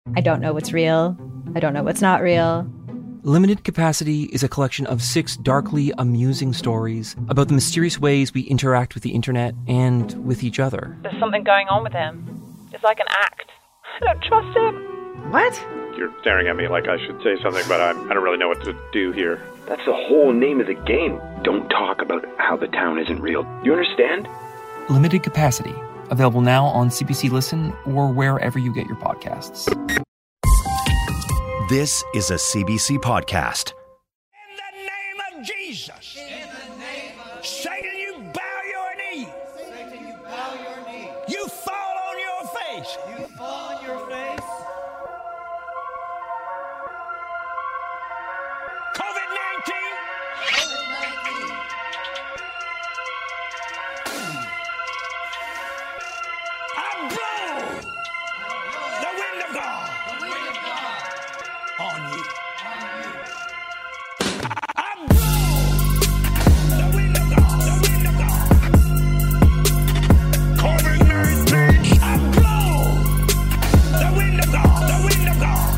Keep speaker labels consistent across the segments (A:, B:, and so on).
A: I don't know what's real. I don't know what's not real.
B: Limited Capacity is a collection of 6 darkly amusing stories about the mysterious ways we interact with the internet and with each other.
C: There's something going on with him. It's like an act. I don't trust him.
D: What?
E: You're staring at me like I should say something, but I don't really know what to do here.
F: That's the whole name of the game. Don't talk about how the town isn't real. You understand?
B: Limited Capacity, available now on CBC Listen or wherever you get your podcasts.
G: This is a CBC podcast.
H: In the name of Jesus. In the name of Satan, you bow your knee. Satan, you bow your knee. You fall on your face. You fall on your face. COVID-19. COVID-19. I blow the wind of God. The wind of God. On you. I blow the wind of God, the wind of God. COVID-19. I blow the wind of God, the wind of God.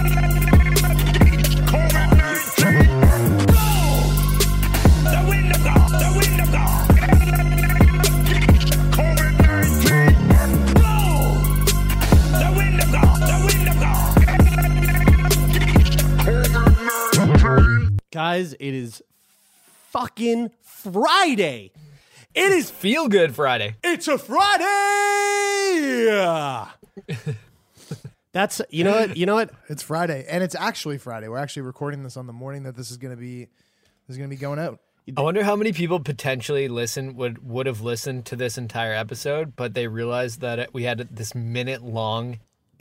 H: COVID-19. Blow the wind of God, the wind of God. COVID-19. Blow the wind of God, the wind of God.
D: Guys, it is fucking Friday. It is
I: Feel Good Friday.
D: It's a Friday. That's you know what?
J: It's Friday, and it's actually Friday. We're actually recording this on the morning that this is going to be going out.
I: I wonder how many people potentially would have listened to this entire episode, but they realized that we had this minute-long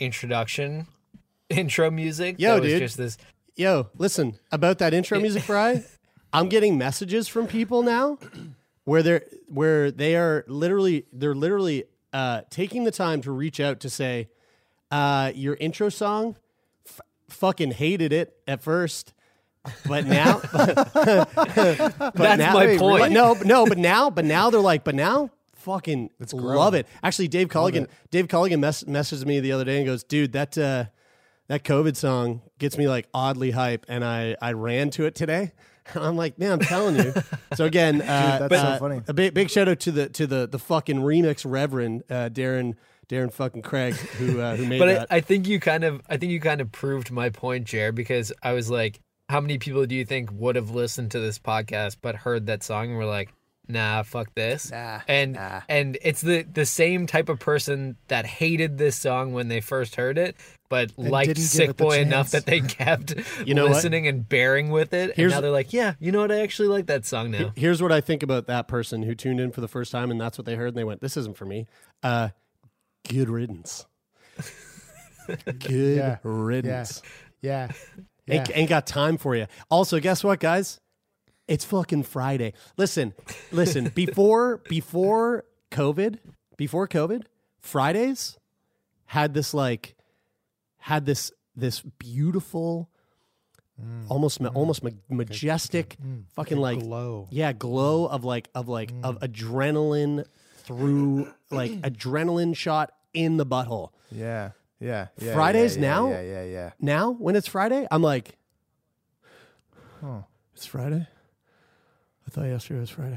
I: intro music.
D: Yo,
I: that was
D: dude.
I: Just this.
D: Yo, listen, about that intro music, Fry, I'm getting messages from people now where they're literally taking the time to reach out to say, your intro song, fucking hated it at first, but now,
I: That's my point.
D: But now they're like, fucking love it. Actually, Dave Culligan messaged me the other day and goes, dude, that COVID song gets me like oddly hype, and I ran to it today. I'm like, man, I'm telling you. So again, dude,
J: that's so funny.
D: A big shout out to the fucking remix Reverend Darren fucking Craig who made that.
I: But I think you kind of proved my point, Jer, because I was like, how many people do you think would have listened to this podcast but heard that song and were like, nah, fuck this. And it's the same type of person that hated this song when they first heard it, but liked Sick Boy enough that they kept listening and bearing with it. And now they're like, yeah, you know what? I actually like that song now.
D: Here's what I think about that person who tuned in for the first time and that's what they heard and they went, this isn't for me. Good riddance. Good riddance.
J: Yeah.
D: Ain't got time for you. Also, guess what, guys? It's fucking Friday. Listen. Before COVID, Fridays had this beautiful, almost majestic, fucking like
J: glow.
D: Yeah, glow of adrenaline through like adrenaline shot in the butthole.
J: Yeah.
D: Fridays now.
J: Yeah.
D: Now when it's Friday, I'm like, oh, it's Friday. I thought yesterday was Friday.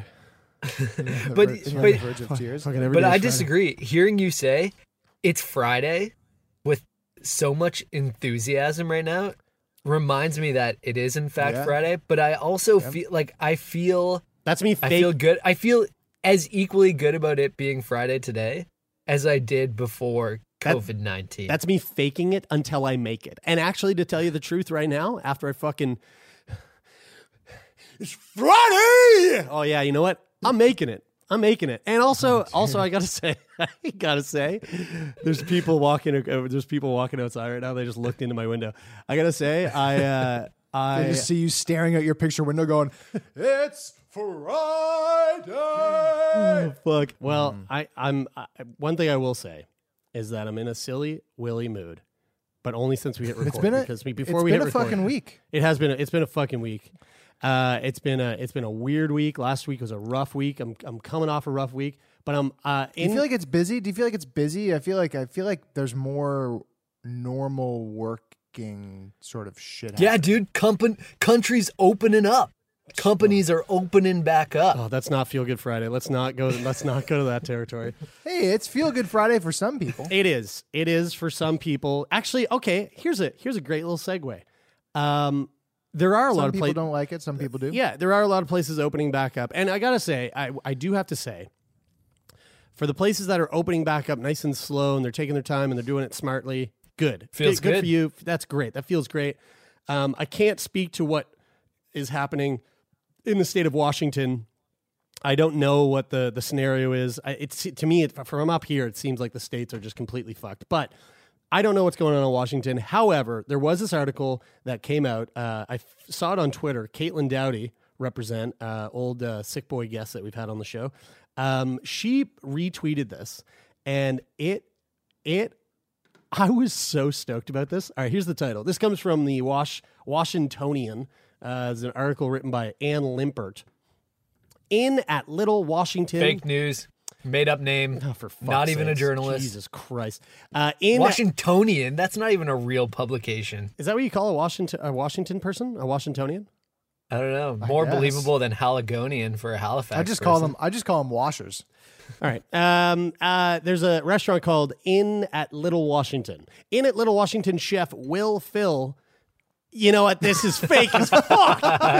I: But I disagree. Hearing you say it's Friday with so much enthusiasm right now reminds me that it is in fact Friday. But I also feel like
D: that's me.
I: I feel good. I feel as equally good about it being Friday today as I did before COVID-19.
D: That's me faking it until I make it. And actually, to tell you the truth, right now, after I fucking. It's Friday! Oh, yeah, you know what? I'm making it. And also, I gotta say, there's people walking outside right now. They just looked into my window. I gotta say, I
J: just see you staring out your picture window going, it's Friday!
D: Oh, fuck. Well, I'm one thing I will say is that I'm in a silly willy mood, but only since we hit record.
J: It's been a fucking week.
D: It's been a fucking week. It's been a weird week. Last week was a rough week. I'm coming off a rough week, but I'm.
J: Do you feel like it's busy? I feel like there's more normal working sort of shit.
I: Yeah,
J: happening.
I: dude. Countries opening up. Companies are opening back up.
D: Oh, that's not Feel Good Friday. Let's not go to that territory.
J: Hey, it's Feel Good Friday for some people.
D: It is. It is for some people. Actually, okay, here's a great little segue. There are a lot of
J: people don't like it. Some people do.
D: Yeah, there are a lot of places opening back up. And I got to say, I do have to say, for the places that are opening back up nice and slow and they're taking their time and they're doing it smartly, good.
I: Feels
D: good
I: good
D: for you. That's great. That feels great. I can't speak to what is happening in the state of Washington. I don't know what the scenario is. To me, from up here, it seems like the states are just completely fucked. But I don't know what's going on in Washington. However, there was this article that came out. I saw it on Twitter. Caitlin Dowdy, old sick boy guest that we've had on the show. She retweeted this, and I was so stoked about this. All right, here's the title. This comes from the Washingtonian. It's an article written by Ann Limpert. In at Little Washington.
I: Fake news. Made up name.
D: Oh, for fuck's
I: not even
D: sakes.
I: a journalist.
D: Jesus Christ.
I: Washingtonian. That's not even a real publication.
D: Is that what you call a Washington person? A Washingtonian?
I: I don't know. More believable than Haligonian for a Halifax.
J: I just call them washers.
D: All right. There's a restaurant called In at Little Washington. In at Little Washington chef Will Phil. You know what? This is fake as fuck.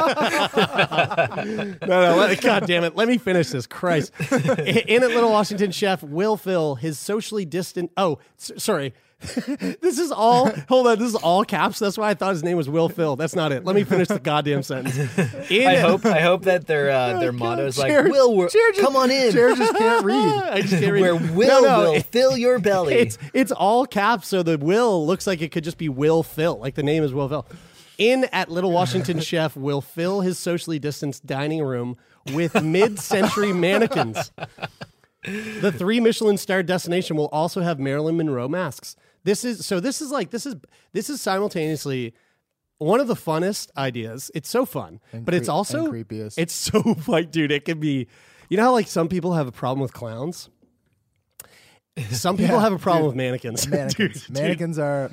D: No, God damn it. Let me finish this. Christ. In at Little Washington chef Will Phil, his socially distant. Oh, sorry. This is all. Hold on. This is all caps. That's why I thought his name was Will Phil. That's not it. Let me finish the goddamn sentence.
I: I hope that their motto is like, come on in.
J: Jared just can't read.
D: I just can't read.
I: Where will fill your belly.
D: It's all caps, so the Will looks like it could just be Will Phil. Like the name is Will Phil. In at Little Washington chef will fill his socially distanced dining room with mid-century mannequins. The 3 Michelin star destination will also have Marilyn Monroe masks. This is simultaneously one of the funnest ideas. It's so fun, but it's also
J: creepiest.
D: It's so like, dude, it could be. You know how like some people have a problem with clowns. Some people have a problem with mannequins.
J: Mannequins are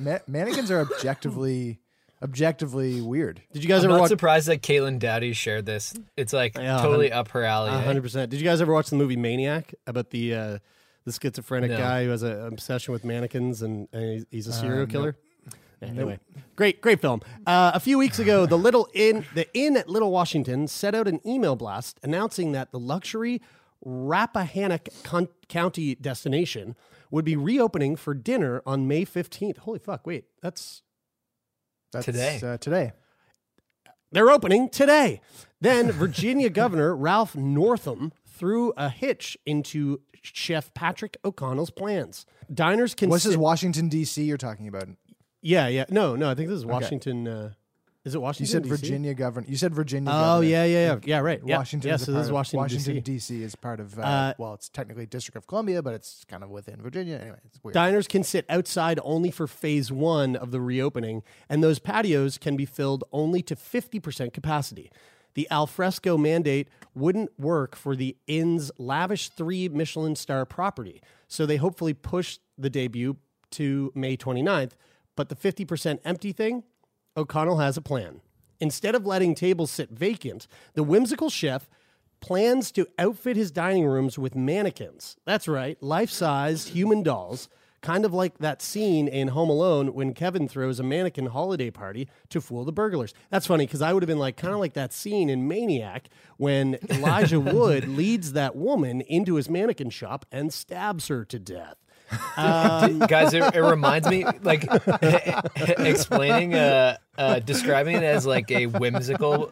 J: objectively weird.
D: Did you guys
I: I'm
D: ever
I: not
D: watch?
I: surprised that Caitlin Dowdy shared this. It's like totally up her alley.
D: 100%. Did you guys ever watch the movie Maniac about the schizophrenic guy who has an obsession with mannequins and he's a serial killer? No. Anyway, great film. A few weeks ago, the Inn at Little Washington set out an email blast announcing that the luxury Rappahannock County destination would be reopening for dinner on May 15th. Holy fuck! Wait, that's
I: today.
J: Today.
D: They're opening today. Then Virginia Governor Ralph Northam threw a hitch into Chef Patrick O'Connell's plans. Diners can.
J: This is Washington D.C. you're talking about.
D: Yeah. No. I think this is Washington. Is it Washington?
J: You said
D: DC?
J: Virginia Governor. You said Virginia.
D: Oh
J: Governor.
D: yeah. Right.
J: Washington.
D: Yeah. So this is Washington
J: D.C. is part of. Well, it's technically District of Columbia, but it's kind of within Virginia. Anyway, it's weird.
D: Diners can sit outside only for phase 1 of the reopening, and those patios can be filled only to 50% capacity. The alfresco mandate wouldn't work for the inn's lavish 3 Michelin star property, so they hopefully push the debut to May 29th. But the 50% empty thing, O'Connell has a plan. Instead of letting tables sit vacant, the whimsical chef plans to outfit his dining rooms with mannequins. That's right, life-sized human dolls, kind of like that scene in Home Alone when Kevin throws a mannequin holiday party to fool the burglars. That's funny because I would have been like kind of like that scene in Maniac when Elijah Wood leads that woman into his mannequin shop and stabs her to death.
I: Guys, it reminds me, like, explaining, describing it as like a whimsical,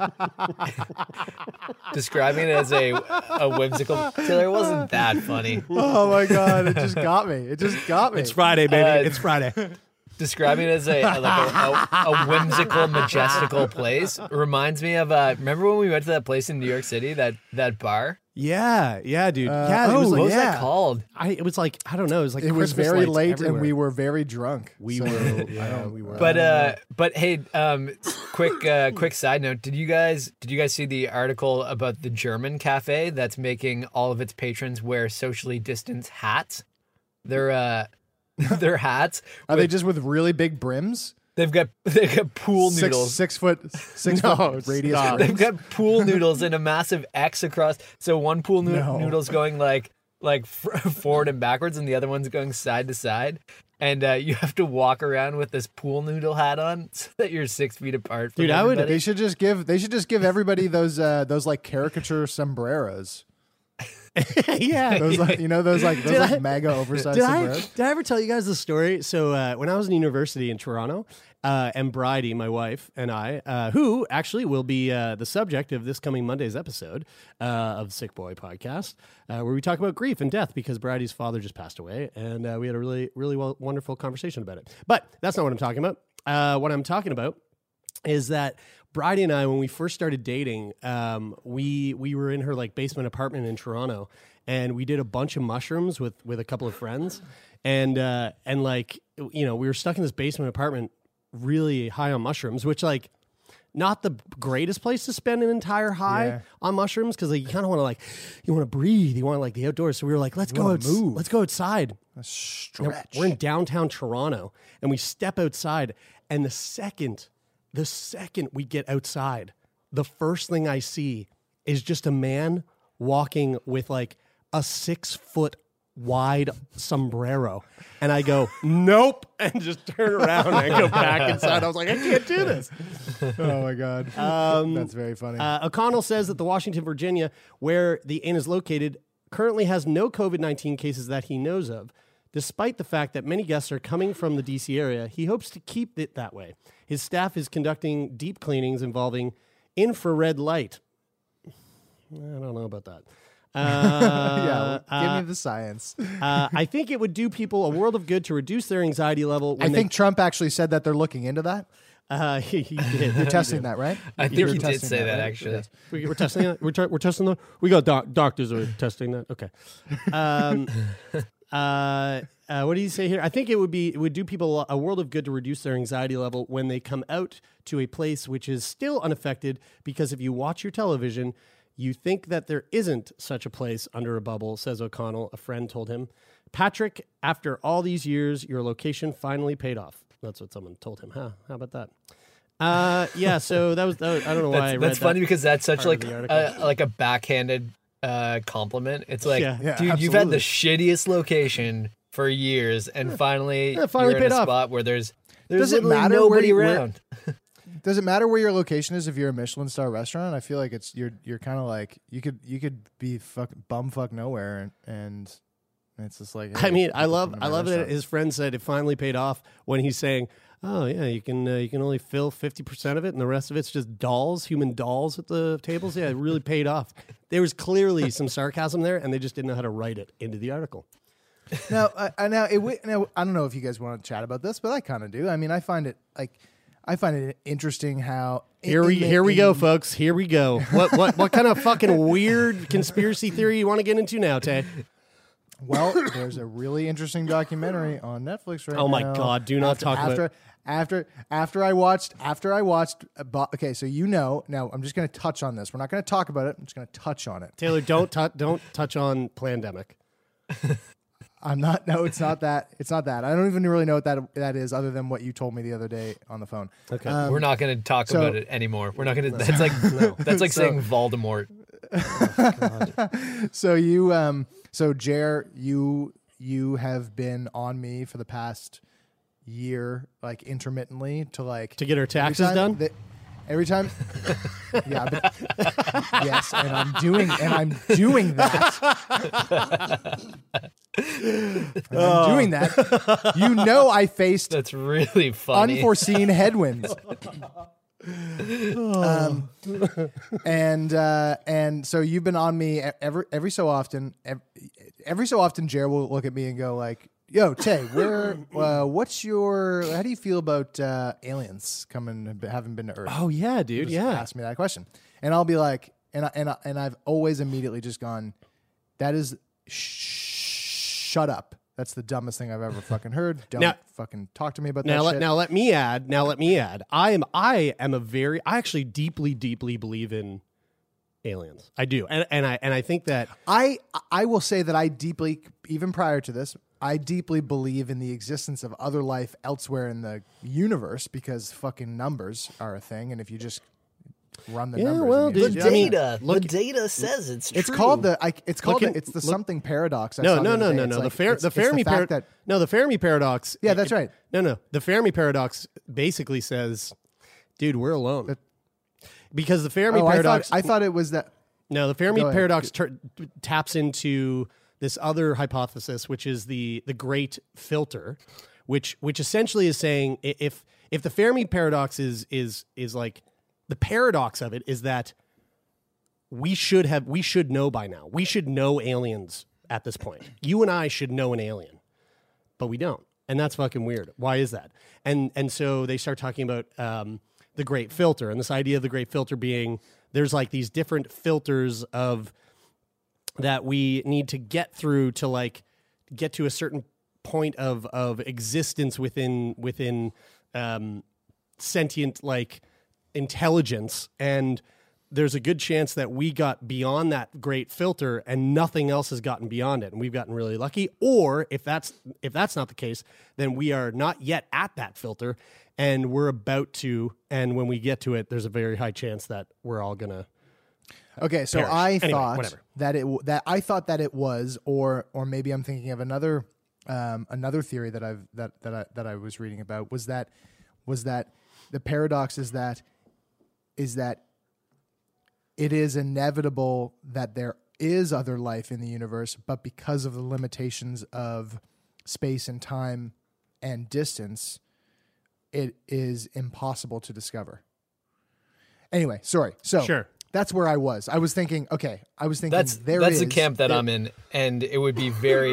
I: Taylor, wasn't that funny.
J: Oh my God, it just got me.
D: It's Friday, baby. It's Friday.
I: Describing it as a whimsical, majestical place reminds me of, remember when we went to that place in New York City, that bar?
D: Yeah, dude.
I: It was like, what was that called?
D: It was like, I don't know. It was like
J: it was
D: Christmas
J: very
D: lights
J: late
D: everywhere.
J: and we were very drunk.
D: We were.
I: But hey, quick side note: Did you guys see the article about the German cafe that's making all of its patrons wear socially distanced hats? They're their hats.
J: Are they just with really big brims?
I: They've got pool noodles.
J: 6 foot radius.
D: stop.
J: brims?
I: They've got pool noodles and a massive X across. So one pool noodle's going like forward and backwards, and the other one's going side to side. And you have to walk around with this pool noodle hat on so that you're 6 feet apart from
D: Dude,
I: everybody.
J: They should just give everybody those like caricature sombreros.
D: Yeah.
J: Those like mega oversized sombreros.
D: Did I ever tell you guys the story? So when I was in university in Toronto, and Bridie, my wife, and I, who actually will be the subject of this coming Monday's episode of Sick Boy Podcast, where we talk about grief and death because Bridie's father just passed away, and we had a really, really wonderful conversation about it. But that's not what I'm talking about. What I'm talking about is that Bridie and I, when we first started dating, we were in her like basement apartment in Toronto, and we did a bunch of mushrooms with a couple of friends, and like, you know, we were stuck in this basement apartment, really high on mushrooms, which like not the greatest place to spend an entire high on mushrooms because like, you kind of want to like you want to breathe, you want like the outdoors. So we were like, let's go outside.
J: Stretch.
D: We're in downtown Toronto, and we step outside, and the second we get outside, the first thing I see is just a man walking with like a 6 foot wide sombrero. And I go, nope, and just turn around and go back inside. I was like, I can't do this.
J: Oh my God. That's very funny.
D: O'Connell says that the Washington, Virginia, where the inn is located, currently has no COVID-19 cases that he knows of. Despite the fact that many guests are coming from the D.C. area, he hopes to keep it that way. His staff is conducting deep cleanings involving infrared light. I don't know about that.
J: Give me the science.
D: I think it would do people a world of good to reduce their anxiety level.
J: I think Trump actually said that they're looking into that.
D: He did.
J: You're testing that, right?
I: I think he did say that, actually.
D: We're testing it. We're testing that. We got doctors who are testing that. Okay. What do you say here? I think it would do people a world of good to reduce their anxiety level when they come out to a place which is still unaffected, because if you watch your television, you think that there isn't such a place under a bubble, says O'Connell, a friend told him. Patrick, after all these years, your location finally paid off. That's what someone told him. Huh? How about that? Yeah, so that was I don't know why I read that.
I: That's funny because that's such like a backhanded compliment. It's like, dude,
J: absolutely.
I: you've had the shittiest location for years, and finally you're
D: paid
I: in a
D: off.
I: spot where there's
J: Does it
I: literally
J: matter
I: nobody
J: where-
I: around.
J: Does it matter where your location is if you're a Michelin star restaurant? I feel like it's you're kind of like you could be bumfuck nowhere and it's just like, hey,
D: I mean, I love that
J: restaurant.
D: his friend said it finally paid off when he's saying, "Oh yeah, you can only fill 50% of it, and the rest of it's just dolls, human dolls at the tables." Yeah, it really paid off. There was clearly some sarcasm there, and they just didn't know how to write it into the article.
J: Now, I don't know if you guys want to chat about this, but I kind of do. I mean, I find it interesting how
D: Here we go, folks. Here we go. What kind of fucking weird conspiracy theory you want to get into now, Tay?
J: Well, there's a really interesting documentary on Netflix right now.
D: Oh my God! Do not talk about.
J: After I watched. Okay, so now I'm just going to touch on this. We're not going to talk about it. I'm just going to touch on it.
D: Taylor, don't touch on Plandemic.
J: I'm not. No, it's not that. It's not that. I don't even really know what that is, other than what you told me the other day on the phone.
D: Okay,
I: We're not going to talk about it anymore. We're not going to. That's like that's like saying Voldemort.
J: So so Jer, you have been on me for the past year, like intermittently, to get
D: our taxes done.
J: Every time, yeah, but, yes, and I'm doing that. I'm doing that. You know, I faced
I: That's really funny.
J: unforeseen headwinds. And so you've been on me every so often. Every so often, Jared will look at me and go like, "Yo, Tay, how do you feel about aliens having been to Earth?"
D: Oh yeah, dude.
J: Just
D: Yeah.
J: ask me that question, and I'll be like, and I've always immediately just gone, "That is shut up. That's the dumbest thing I've ever fucking heard. Don't fucking talk to me about that shit."
D: Now let me add. I actually deeply believe in aliens. I do, and I think that
J: I will say that I deeply, even prior to this, I deeply believe in the existence of other life elsewhere in the universe because fucking numbers are a thing, and if you just run the numbers,
D: well,
J: I mean,
D: dude,
I: The data says it's true.
J: it's called the something paradox. I
D: No,
J: saw
D: no,
J: the
D: no,
J: other
D: no,
J: day.
D: no.
J: It's
D: The
J: like- it's
D: Fermi
J: fact that
D: the Fermi paradox.
J: Yeah, that's right.
D: No. The Fermi paradox basically says, dude, we're alone. Because the Fermi paradox.
J: I thought it was that.
D: No, the Fermi
J: Go ahead.
D: paradox taps into this other hypothesis, which is the great filter, which essentially is saying if the Fermi paradox is like the paradox of it is that we should know by now. We should know aliens at this point. You and I should know an alien, but we don't, and that's fucking weird. Why is that? And so they start talking about the great filter, and this idea of the great filter being there's like these different filters of that we need to get through to like get to a certain point of existence within sentient like intelligence, and there's a good chance that we got beyond that great filter and nothing else has gotten beyond it, and we've gotten really lucky. Or if that's not the case, then we are not yet at that filter and we're about to, and when we get to it, there's a very high chance that we're all gonna
J: Okay, so
D: perish.
J: I
D: Anyway,
J: thought
D: whatever.
J: that it was, or maybe I'm thinking of another theory that I was reading about was that the paradox is that it is inevitable that there is other life in the universe, but because of the limitations of space and time and distance, it is impossible to discover. Anyway, sorry. So
D: Sure.
J: that's where I was. I was thinking
I: That's
J: there
I: the
J: is-
I: camp that
J: there-
I: I'm in, and it would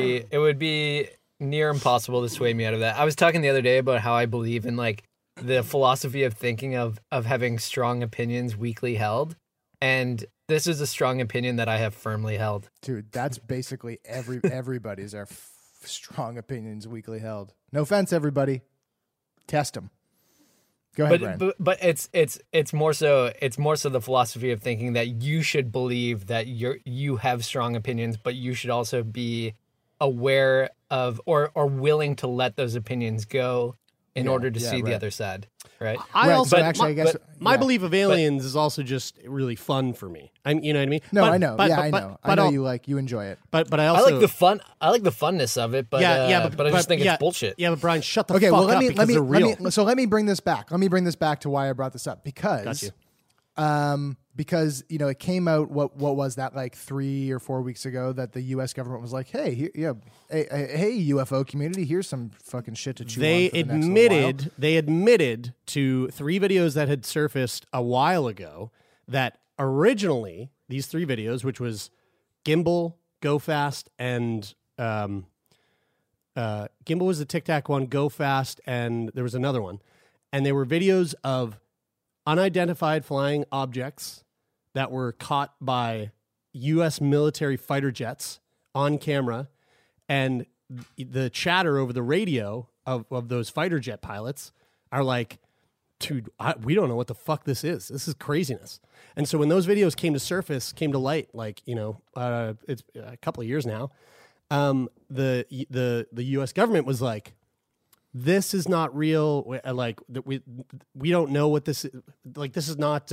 I: be near impossible to sway me out of that. I was talking the other day about how I believe in like the philosophy of thinking of having strong opinions weakly held, and this is a strong opinion that I have firmly held.
J: Dude, that's basically everybody's are strong opinions weakly held. No offense, everybody. Test them. Go ahead, Brian.
I: But it's more so the philosophy of thinking that you should believe that you have strong opinions, but you should also be aware of or willing to let those opinions go in order to see the other side, right?
D: I
J: Right,
D: also,
J: so actually, I guess
D: my
J: yeah.
D: belief of aliens is also just really fun for me. You know what I mean?
J: No,
D: But-
J: I know.
D: but-
J: yeah,
D: but-
J: I
D: but-
J: know.
D: but
J: I know
D: I'll-
J: you enjoy it.
D: But I
I: I
D: also
I: like the fun. I like the funness of it, but but I just think it's bullshit.
D: Yeah, but Brian, shut the
J: Okay,
D: fuck
J: well
D: up because they're real.
J: let me bring this back. Let me bring this back to why I brought this up
D: Got you.
J: because it came out what was that like 3 or 4 weeks ago that the U.S. government was like, hey, hey UFO community, here's some fucking shit to chew
D: They
J: on for the next little while.
D: admitted to 3 videos that had surfaced a while ago that originally these 3 videos, which was Gimbal, Go Fast, and Gimbal was the Tic Tac one, Go Fast, and there was another one, and they were videos of unidentified flying objects that were caught by U.S. military fighter jets on camera, and the chatter over the radio of those fighter jet pilots are like, dude, we don't know what the fuck this is. This is craziness. And so when those videos came to light, like, it's a couple of years now, the U.S. government was like, this is not real. Like, we don't know what this is. Like, this is not.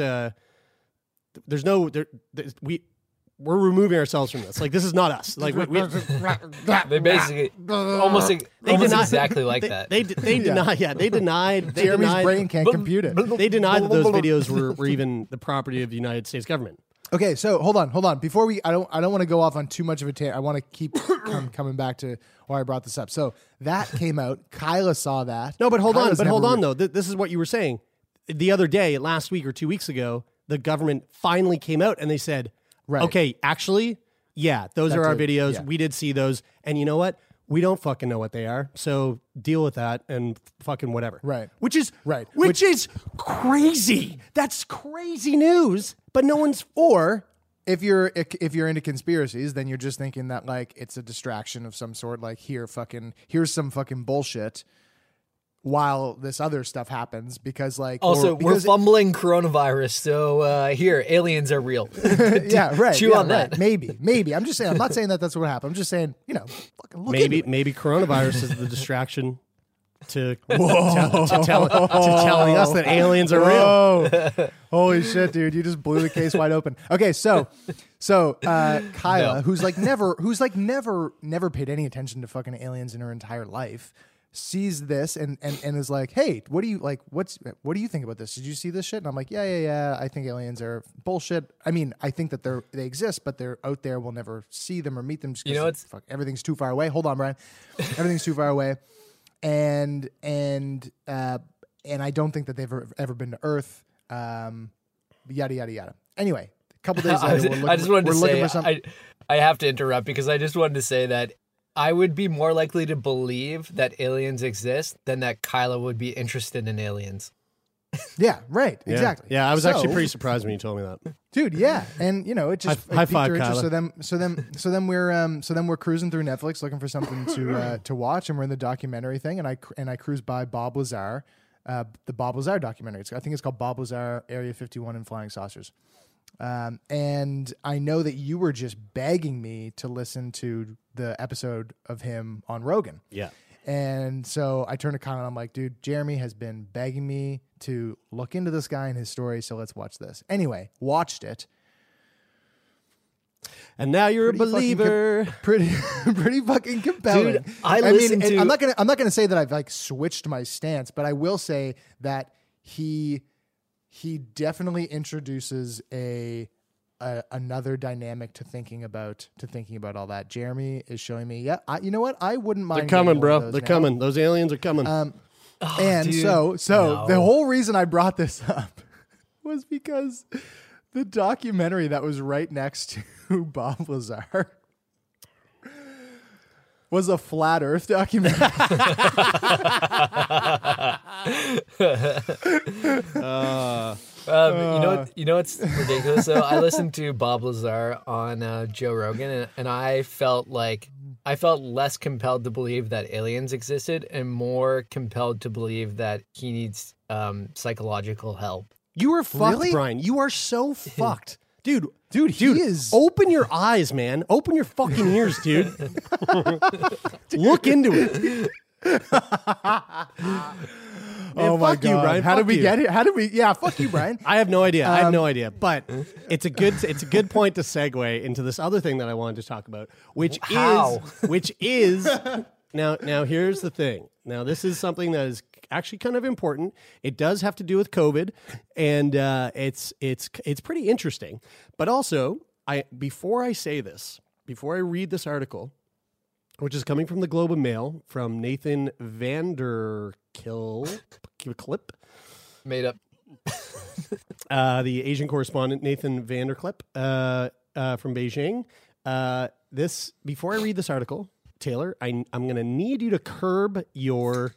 D: We're removing ourselves from this. Like, this is not us. Like,
I: They basically almost exactly like that.
D: They denied. Yeah, they denied.
J: Jeremy's brain can't compute it.
D: They denied that those videos were even the property of the United States government.
J: Okay, so hold on. Before I don't want to go off on too much of a tangent. I want to keep coming back to why I brought this up. So that came out. Kyla saw that.
D: No, but hold
J: Kyla's
D: on.
J: never
D: Though. This is what you were saying the other day, last week or 2 weeks ago. The government finally came out and they said,
J: Right.
D: okay, actually, yeah, those are our videos.
J: yeah.
D: We did see those. And you know what? We don't fucking know what they are. So deal with that and fucking whatever.
J: Right.
D: Which is
J: Right.
D: Which is crazy. That's crazy news. But no one's
J: Or if you're into conspiracies, then you're just thinking that like it's a distraction of some sort. Like here's some fucking bullshit. while this other stuff happens because
I: Also, we're fumbling coronavirus, so here, aliens are real.
J: Yeah, right.
I: Chew on that.
J: Right. Maybe. I'm just saying. I'm not saying that's what happened. I'm just saying, fucking look into it.
D: Maybe coronavirus is the distraction to telling us that aliens are real.
J: Holy shit, dude! You just blew the case wide open. Okay, so Kyla, who's never paid any attention to fucking aliens in her entire life, sees this and is like, hey, what do you think about this? Did you see this shit? And I'm like, yeah. I think aliens are bullshit. I mean, I think that they exist, but they're out there. We'll never see them or meet them. Just everything's too far away. Hold on, Brian. Everything's too far away. And I don't think that they've ever been to Earth. Yada yada yada. Anyway, a couple days later,
I: I have to interrupt because I just wanted to say that I would be more likely to believe that aliens exist than that Kyla would be interested in aliens.
J: Yeah, right.
D: Yeah.
J: Exactly.
D: Yeah, I was actually pretty surprised when you told me that.
J: Dude, yeah. And it just
D: high five, Kyla.
J: So then we're cruising through Netflix looking for something to watch, and we're in the documentary thing, and I cruise by Bob Lazar, the Bob Lazar documentary. I think it's called Bob Lazar, Area 51 and Flying Saucers. And I know that you were just begging me to listen to the episode of him on Rogan.
D: Yeah.
J: And so I turned to Colin and I'm like, dude, Jeremy has been begging me to look into this guy and his story, so let's watch this. Anyway, watched it.
D: And now you're a believer.
J: Pretty fucking compelling.
I: Dude, I'm
J: not gonna say that I've switched my stance, but I will say that he definitely introduces another dynamic to thinking about all that. Jeremy is showing me, you know what? I wouldn't mind.
D: They're coming, bro. They're coming. Those aliens are coming.
J: The whole reason I brought this up was because the documentary that was right next to Bob Lazar was a flat Earth documentary.
I: You know what's ridiculous though? I listened to Bob Lazar on Joe Rogan, and I felt less compelled to believe that aliens existed, and more compelled to believe that he needs psychological help.
D: You are fucked,
J: Really?
D: Brian. You are so fucked. Dude,
J: he is.
D: Open your eyes, man. Open your fucking ears, dude. Look into it.
J: Oh my
D: fuck you,
J: God.
D: Brian.
J: How did
D: Fuck
J: we
D: you.
J: get here? Fuck you, Brian.
D: I have no idea. But it's a good point to segue into this other thing that I wanted to talk about, which is now here's the thing. Now this is something that is actually kind of important. It does have to do with COVID, and it's pretty interesting. But also, before I read this article, which is coming from the Globe and Mail from Nathan Vanderklipp.
I: Made up.
D: The Asian correspondent Nathan Vanderklipp from Beijing. Before I read this article, Taylor, I'm going to need you to curb your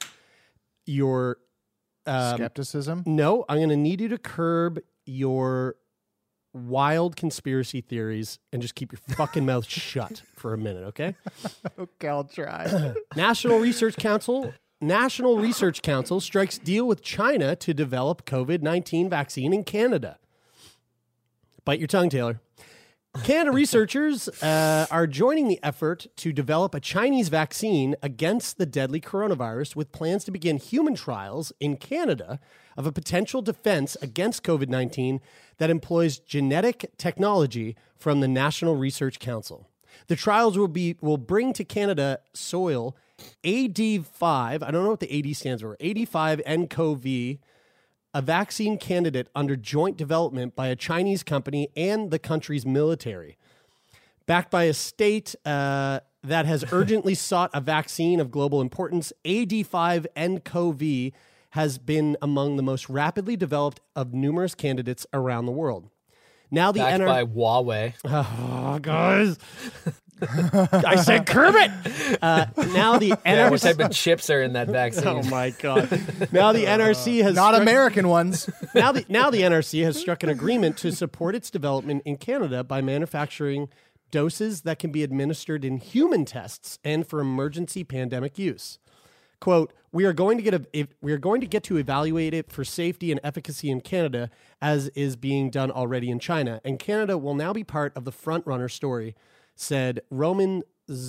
J: skepticism.
D: No, I'm going to need you to curb your wild conspiracy theories and just keep your fucking mouth shut for a minute, okay?
J: Okay, I'll try.
D: National Research Council strikes deal with China to develop COVID-19 vaccine in Canada. Bite your tongue, Taylor. Canada researchers are joining the effort to develop a Chinese vaccine against the deadly coronavirus, with plans to begin human trials in Canada of a potential defense against COVID-19 that employs genetic technology from the National Research Council. The trials will bring to Canada soil AD5, I don't know what the AD stands for, AD5-nCoV, a vaccine candidate under joint development by a Chinese company and the country's military. Backed by a state that has urgently sought a vaccine of global importance, AD5-nCoV has been among the most rapidly developed of numerous candidates around the world. Now the
I: Backed by Huawei.
D: Oh, guys. I said curb it. Now the NRC.
I: What type of chips are in that vaccine?
D: Oh my God! Now the NRC has
J: not American ones.
D: Now the NRC has struck an agreement to support its development in Canada by manufacturing doses that can be administered in human tests and for emergency pandemic use. Quote, we are going to get to evaluate it for safety and efficacy in Canada, as is being done already in China. And Canada will now be part of the front-runner story, said Roman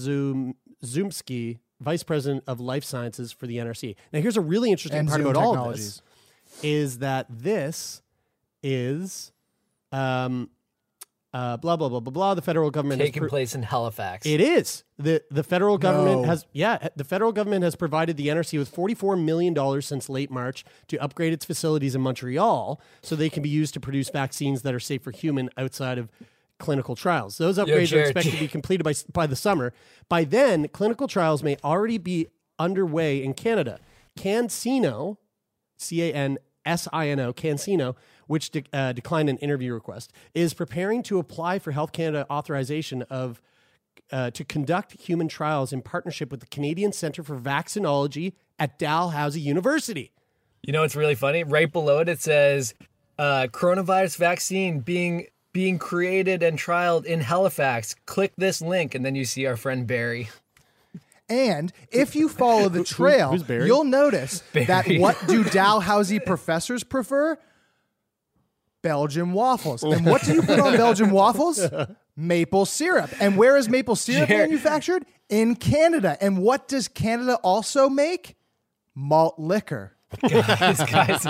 D: Zumsky, Vice President of Life Sciences for the NRC. Now, here's a really interesting part about all of this, is that this is blah, blah, blah, blah, blah. The federal government
I: taking place in Halifax.
D: It is. The federal government the federal government has provided the NRC with $44 million since late March to upgrade its facilities in Montreal so they can be used to produce vaccines that are safe for human outside of clinical trials. Those upgrades are expected to be completed by the summer. By then, clinical trials may already be underway in Canada. CanSino, CanSino, CanSino, which declined an interview request, is preparing to apply for Health Canada authorization to conduct human trials in partnership with the Canadian Centre for Vaccinology at Dalhousie University.
I: You know what's really funny? Right below it says coronavirus vaccine being created and trialed in Halifax. Click this link, and then you see our friend Barry.
J: And if you follow the trail, you'll notice that what do Dalhousie professors prefer? Belgian waffles. And what do you put on Belgian waffles? Maple syrup. And where is maple syrup manufactured? In Canada. And what does Canada also make? Malt liquor.
I: guys,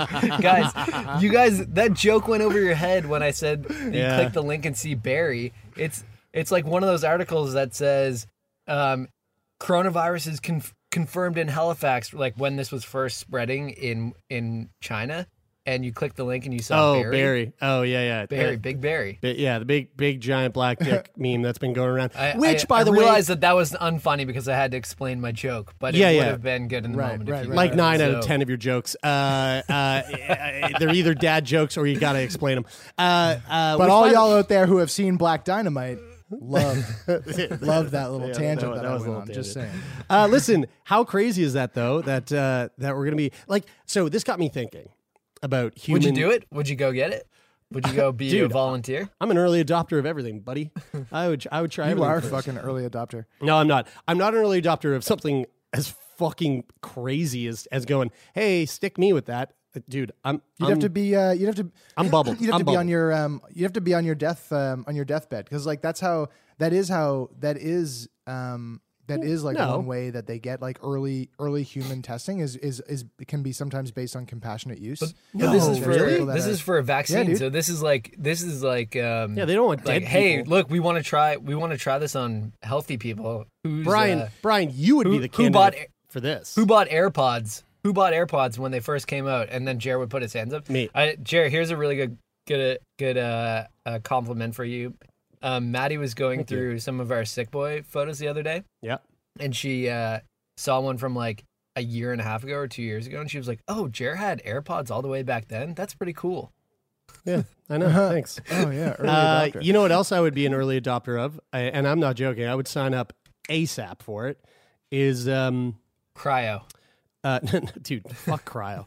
I: you guys, that joke went over your head when I said you click the link and see Barry. It's like one of those articles that says coronavirus is confirmed in Halifax, like when this was first spreading in China. And you click the link and you saw Barry.
D: Oh, yeah.
I: Barry, Big Barry.
D: Yeah, the big giant black dick meme that's been going around.
I: I realized that was unfunny because I had to explain my joke, but it would have been good in the moment.
D: Like 9 out of 10 of your jokes. They're either dad jokes or you got to explain them.
J: But all y'all out there who have seen Black Dynamite love that little tangent that I was on. Just saying.
D: Listen, how crazy is that, though, that we're going to be like, so this got me thinking about human.
I: Would you do it? Would you go get it? Would you go be a volunteer?
D: I'm an early adopter of everything, buddy. I would try everything.
J: You are a fucking early adopter.
D: No, I'm not. I'm not an early adopter of something as fucking crazy as going, hey, stick me with that. Dude, I'm bubbled.
J: You'd have to be on your you have to be on your deathbed, because like that is like one way that they get like early human testing is can be sometimes based on compassionate use.
I: But this is for a vaccine. So this is like
D: they don't want dead
I: hey,
D: people.
I: look, we want to try this on healthy people.
D: Brian, you would be the candidate for this.
I: Who bought AirPods? Who bought AirPods when they first came out? And then Jared would put his hands up.
D: Me.
I: Jared, here's a really good compliment for you. Maddie was going through some of our Sick Boy photos the other day.
D: Yeah.
I: And she saw one from like a year and a half ago or 2 years ago. And she was like, oh, Jared had AirPods all the way back then. That's pretty cool.
D: Yeah, I know. Thanks.
J: Oh, yeah. Early adopter.
D: You know what else I would be an early adopter of? And I'm not joking. I would sign up ASAP for it. Is
I: Cryo.
D: Dude, fuck cryo.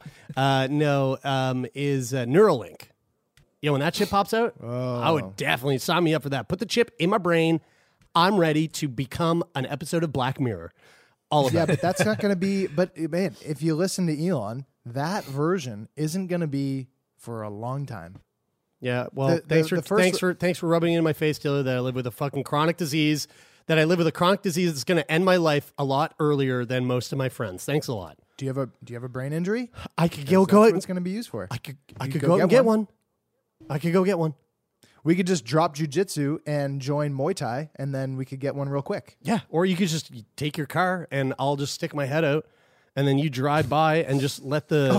D: Is Neuralink. When that chip pops out, I would definitely sign me up for that. Put the chip in my brain. I'm ready to become an episode of Black Mirror. All of that.
J: Yeah, but that's not going to be. But man, if you listen to Elon, that version isn't going to be for a long time.
D: Yeah. Well, thanks for rubbing it in my face, Taylor, that I live with a fucking chronic disease. That I live with a chronic disease that's going to end my life a lot earlier than most of my friends. Thanks a lot.
J: Do you have a brain injury?
D: I could go.
J: That's what it's going to be used for.
D: I could go and get one. I could go get one.
J: We could just drop jiu-jitsu and join Muay Thai, and then we could get one real quick.
D: Yeah, or you could just take your car, and I'll just stick my head out, and then you drive by and just let the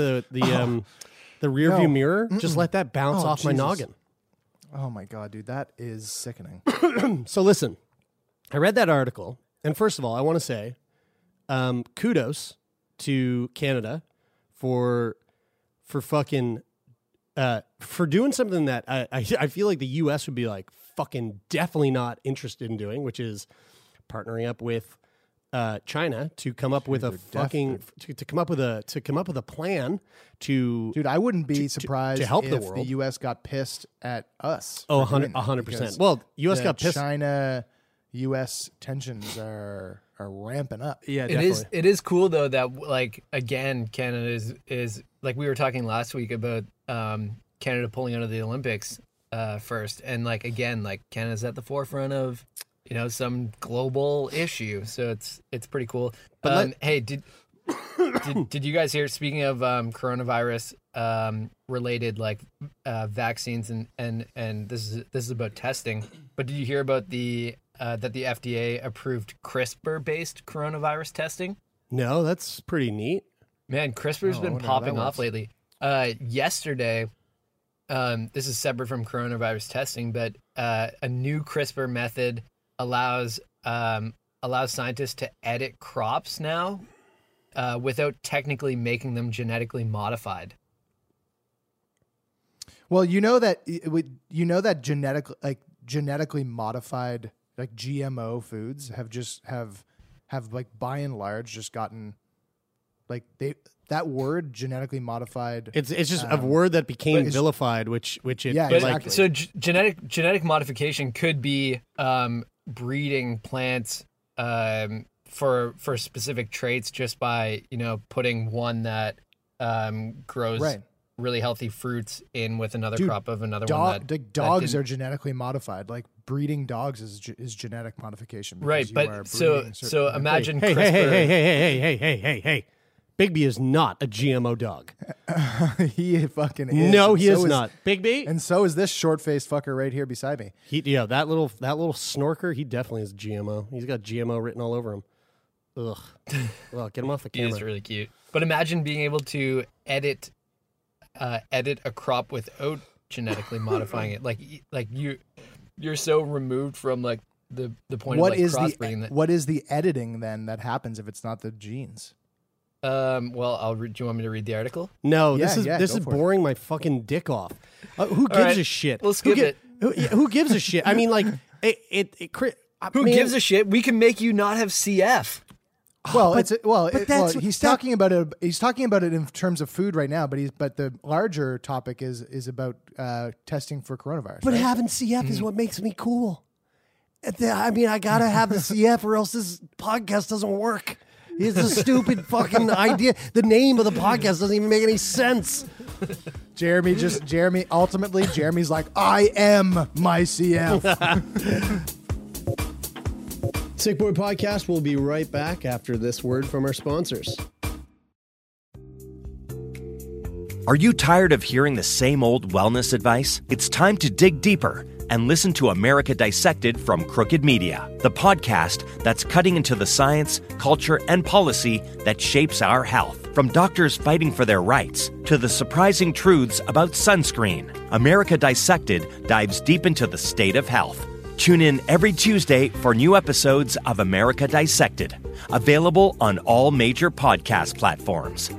D: rear view mirror just let that bounce off my noggin.
J: Oh my god, dude, that is sickening.
D: So listen, I read that article, and first of all, I want to say kudos to Canada for fucking. For doing something that I feel like the U.S. would be like fucking definitely not interested in doing, which is partnering up with China to come up with a fucking to come up with a plan to.
J: Dude, I wouldn't be surprised
D: to help
J: if
D: the world.
J: The U.S. got pissed at us.
D: Oh, 100%. Well, U.S. got pissed.
J: China U.S. tensions are ramping up.
D: Yeah,
I: It
D: definitely.
I: is. It is cool though that like again, Canada is like we were talking last week about Canada pulling out of the Olympics first, and like again, like Canada's at the forefront of some global issue, so it's pretty cool. But hey, did you guys hear? Speaking of coronavirus related like vaccines and this is about testing, but did you hear about the that the FDA approved CRISPR-based coronavirus testing?
D: No, that's pretty neat.
I: Man, CRISPR's
J: Oh, I
I: been
J: wonder how that
I: popping off
J: works.
I: lately. Yesterday, this is separate from coronavirus testing, but a new CRISPR method allows scientists to edit crops now without technically making them genetically modified.
J: Well, that genetically modified like GMO foods have like by and large just gotten like that word genetically modified.
D: It's just a word that became
J: it's-
D: vilified, which it
J: Yeah,
I: But,
J: exactly.
I: So genetic modification could be breeding plants for specific traits just by putting one that grows
J: Right.
I: really healthy fruits in with another
J: Dude,
I: crop of another one.
J: dogs
I: didn't-
J: are genetically modified. Like breeding dogs is genetic modification. because
I: right,
J: you are
I: but so
J: breeding certain-
I: imagine
D: hey,
I: CRISPR.
D: hey. Bigby is not a GMO dog.
J: he fucking is.
D: No,
J: And
D: he
J: so
D: is not. Bigby?
J: And so is this short-faced fucker right here beside me.
D: That little snorker, he definitely is GMO. He's got GMO written all over him. Ugh. Well, get him off the
I: He
D: camera.
I: is really cute. But imagine being able to edit a crop without genetically modifying it. Like you're so removed from like the point
J: What
I: of like
J: is
I: crossbreeding that.
J: what is the editing then that happens if it's not the genes?
I: Well, do you want me to read the article?
D: No,
J: Yeah,
D: this is
J: yeah,
D: this
J: go
D: is
J: for it.
D: boring my fucking dick off. Who gives
I: right,
D: a shit?
I: we'll skip it.
D: Who gives a shit? I mean, like
I: Who gives a shit? We can make you not have CF.
J: Well,
D: that's-
J: he's talking about it. He's talking about it in terms of food right now, but the larger topic is about testing for coronavirus.
D: But
J: right?
D: having CF is what makes me cool. I mean, I gotta have the CF, or else this podcast doesn't work. It's a stupid fucking idea. The name of the podcast doesn't even make any sense.
J: Ultimately, Jeremy's like, I am my CF.
D: Sick Boy Podcast will be right back after this word from our sponsors.
G: Are you tired of hearing the same old wellness advice? It's time to dig deeper and listen to America Dissected from Crooked Media, the podcast that's cutting into the science, culture, and policy that shapes our health. From doctors fighting for their rights to the surprising truths about sunscreen, America Dissected dives deep into the state of health. Tune in every Tuesday for new episodes of America Dissected, available on all major podcast platforms.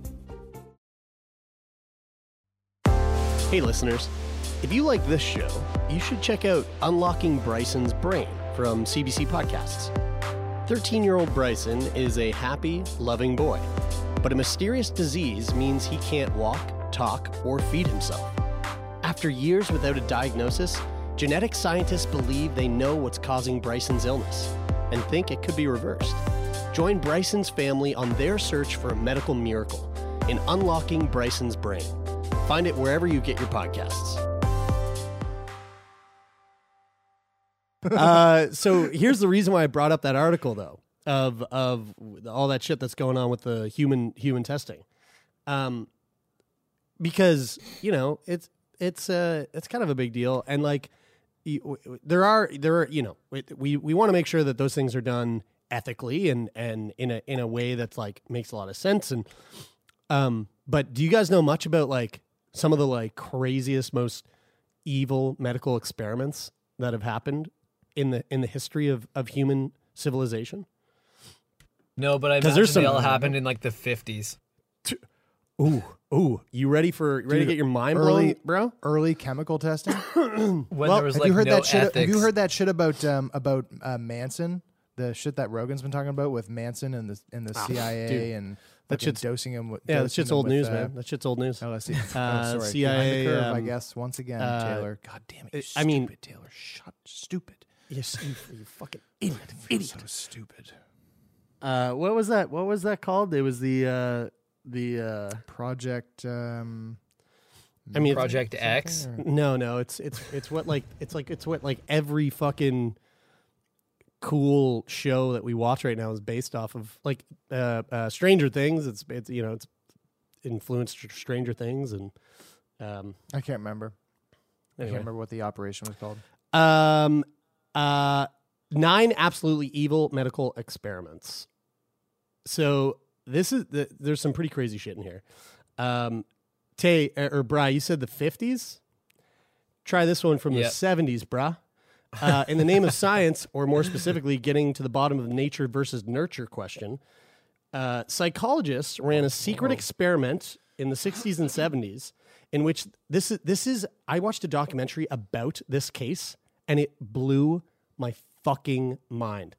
D: Hey, listeners. If you like this show, you should check out Unlocking Bryson's Brain from CBC Podcasts. 13-year-old Bryson is a happy, loving boy, but a mysterious disease means he can't walk, talk, or feed himself. After years without a diagnosis, genetic scientists believe they know what's causing Bryson's illness and think it could be reversed. Join Bryson's family on their search for a medical miracle in Unlocking Bryson's Brain. Find it wherever you get your podcasts. So here's the reason why I brought up that article, though, of all that shit that's going on with the human testing, because it's kind of a big deal, and like there are we want to make sure that those things are done ethically and in a way that's like makes a lot of sense, and but do you guys know much about like some of the like craziest, most evil medical experiments that have happened in the history of human civilization?
I: No, but I
D: 'Cause
I: imagine
D: there's
I: they
D: some-
I: all happened in like the 50s.
D: Ooh, you ready to get your mind blown, bro?
J: Early chemical testing.
I: When there was
J: have
I: like
J: you heard
I: no
J: that shit?
I: ethics.
J: Have you heard that shit about Manson? The shit that Rogan's been talking about with Manson and the CIA
D: dude.
J: and
D: That
J: fucking
D: shit's-
J: dosing him with.
D: Yeah, that
J: dosing
D: shit's
J: him
D: old
J: with,
D: news, man. That shit's old news.
J: LSD.
D: CIA,
J: Behind the curve, I guess. Once again, Taylor. God damn it! You
D: I mean-
J: stupid Taylor. Stupid.
D: Yes, you fucking idiot.
J: So stupid.
D: What was that? What was that called? It was the
J: Project.
D: I mean,
I: Project X.
D: no. It's what every fucking cool show that we watch right now is based off of, like Stranger Things. It's influenced Stranger Things, and
J: I can't remember. I
D: anyway.
J: can't remember what the operation was called.
D: 9 absolutely evil medical experiments. So there's some pretty crazy shit in here. Tay or Bri, you said the 50s? Try this one from the 70s, brah. In the name of science, or more specifically, getting to the bottom of the nature versus nurture question, psychologists ran a secret experiment in the 60s and 70s in which this is I watched a documentary about this case, and it blew my fucking mind.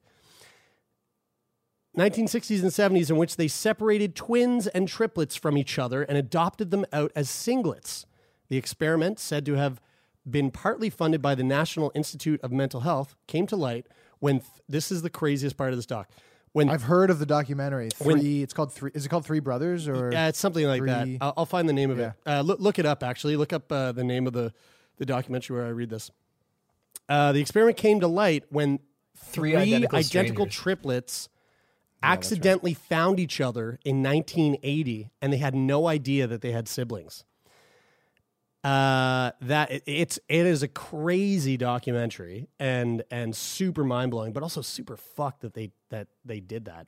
D: 1960s and 70s, in which they separated twins and triplets from each other and adopted them out as singlets. The experiment, said to have been partly funded by the National Institute of Mental Health, came to light when this is the craziest part of this doc. When
J: I've heard of the documentary. It's called Three. Is it called Three Brothers or?
D: Yeah, it's something like that. I'll find the name of it. Look it up. Actually, look up the name of the documentary where I read this. The experiment came to light when three identical triplets accidentally found each other in 1980, and they had no idea that they had siblings. It is a crazy documentary and super mind blowing, but also super fucked that they did that.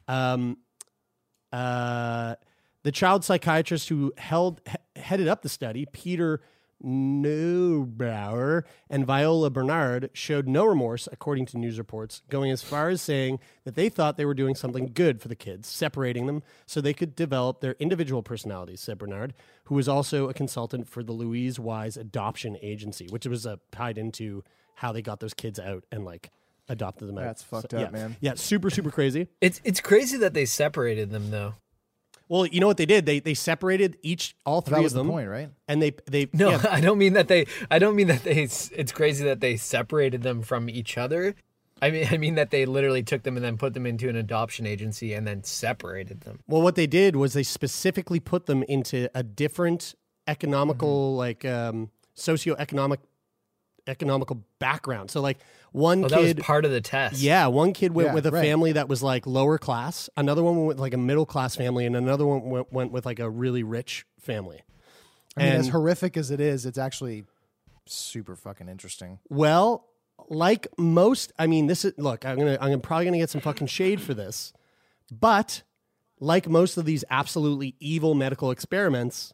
D: The child psychiatrist who headed up the study, Peter Neubauer and Viola Bernard, showed no remorse, according to news reports, going as far as saying that they thought they were doing something good for the kids, separating them so they could develop their individual personalities, said Bernard, who was also a consultant for the Louise Wise Adoption Agency, which was tied into how they got those kids out and adopted them out.
J: That's fucked up, man.
D: Yeah, super, super crazy.
I: It's crazy that they separated them, though.
D: Well, you know what they did? They separated all three of them.
J: The point, right?
D: And they
I: No, yeah. I don't mean that they. It's crazy that they separated them from each other. I mean that they literally took them and then put them into an adoption agency and then separated them.
D: Well, what they did was they specifically put them into a different economical, socioeconomical background. So one kid,
I: that was part of the test.
D: Yeah, one kid went with a family that was lower class. Another one went with a middle class family, and another one went with a really rich family.
J: I mean, as horrific as it is, it's actually super fucking interesting.
D: Well, like most, this is I'm probably gonna get some fucking shade for this, but like most of these absolutely evil medical experiments,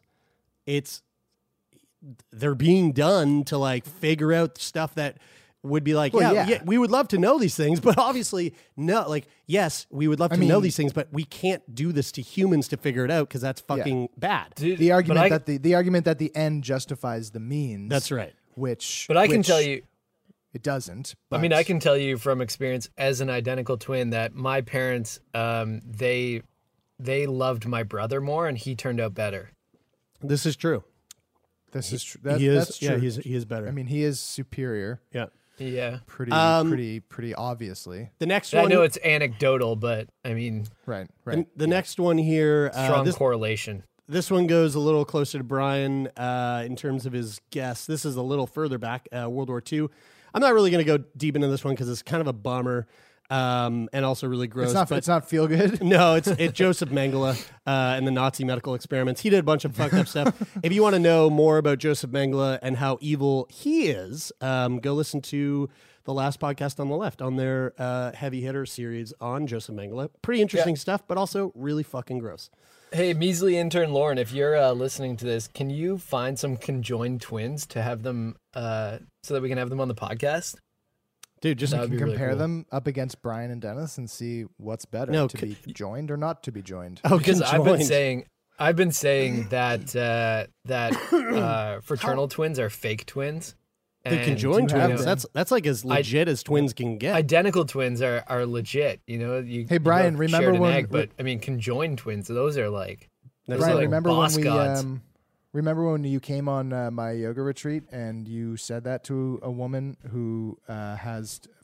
D: they're being done to figure out stuff that would be we would love to know these things, but obviously no, yes, we would love to know these things, but we can't do this to humans to figure it out because that's fucking bad.
J: Dude, the argument the argument that the end justifies the means.
D: That's right.
I: But I can tell you,
J: it doesn't.
I: But I can tell you from experience as an identical twin that my parents, they loved my brother more, and he turned out better.
D: This is true.
J: This is true.
D: That's true.
J: Yeah,
D: he is better.
J: He is superior.
D: Yeah.
I: Yeah.
J: Pretty obviously.
D: The next one.
I: I know it's anecdotal, but
J: right.
D: The next one here.
I: Strong correlation.
D: This one goes a little closer to Brian in terms of his guess. This is a little further back, World War II. I'm not really going to go deep into this one because it's kind of a bummer and also really gross.
J: It's not feel good.
D: No, it's Joseph Mengele and the Nazi medical experiments. He did a bunch of fucked up stuff. If you want to know more about Joseph Mengele and how evil he is, go listen to the last podcast on the left on their heavy hitter series on Joseph Mengele. Pretty interesting stuff, but also really fucking gross.
I: Hey, measly intern Lauren, if you're listening to this, can you find some conjoined twins to have them so that we can have them on the podcast?
D: Dude, just
J: compare
I: really cool.
J: them up against Brian and Dennis and see what's better, to be joined or not to be joined.
D: Oh,
I: because
D: conjoined.
I: I've been saying that fraternal twins are fake twins.
D: The conjoined twins, that's as legit as twins can get.
I: Identical twins are legit. Hey,
J: Brian, remember when?
I: Egg, but conjoined twins, those are
J: Brian, remember when we
I: gods.
J: Remember when you came on my yoga retreat and you said that to a woman who has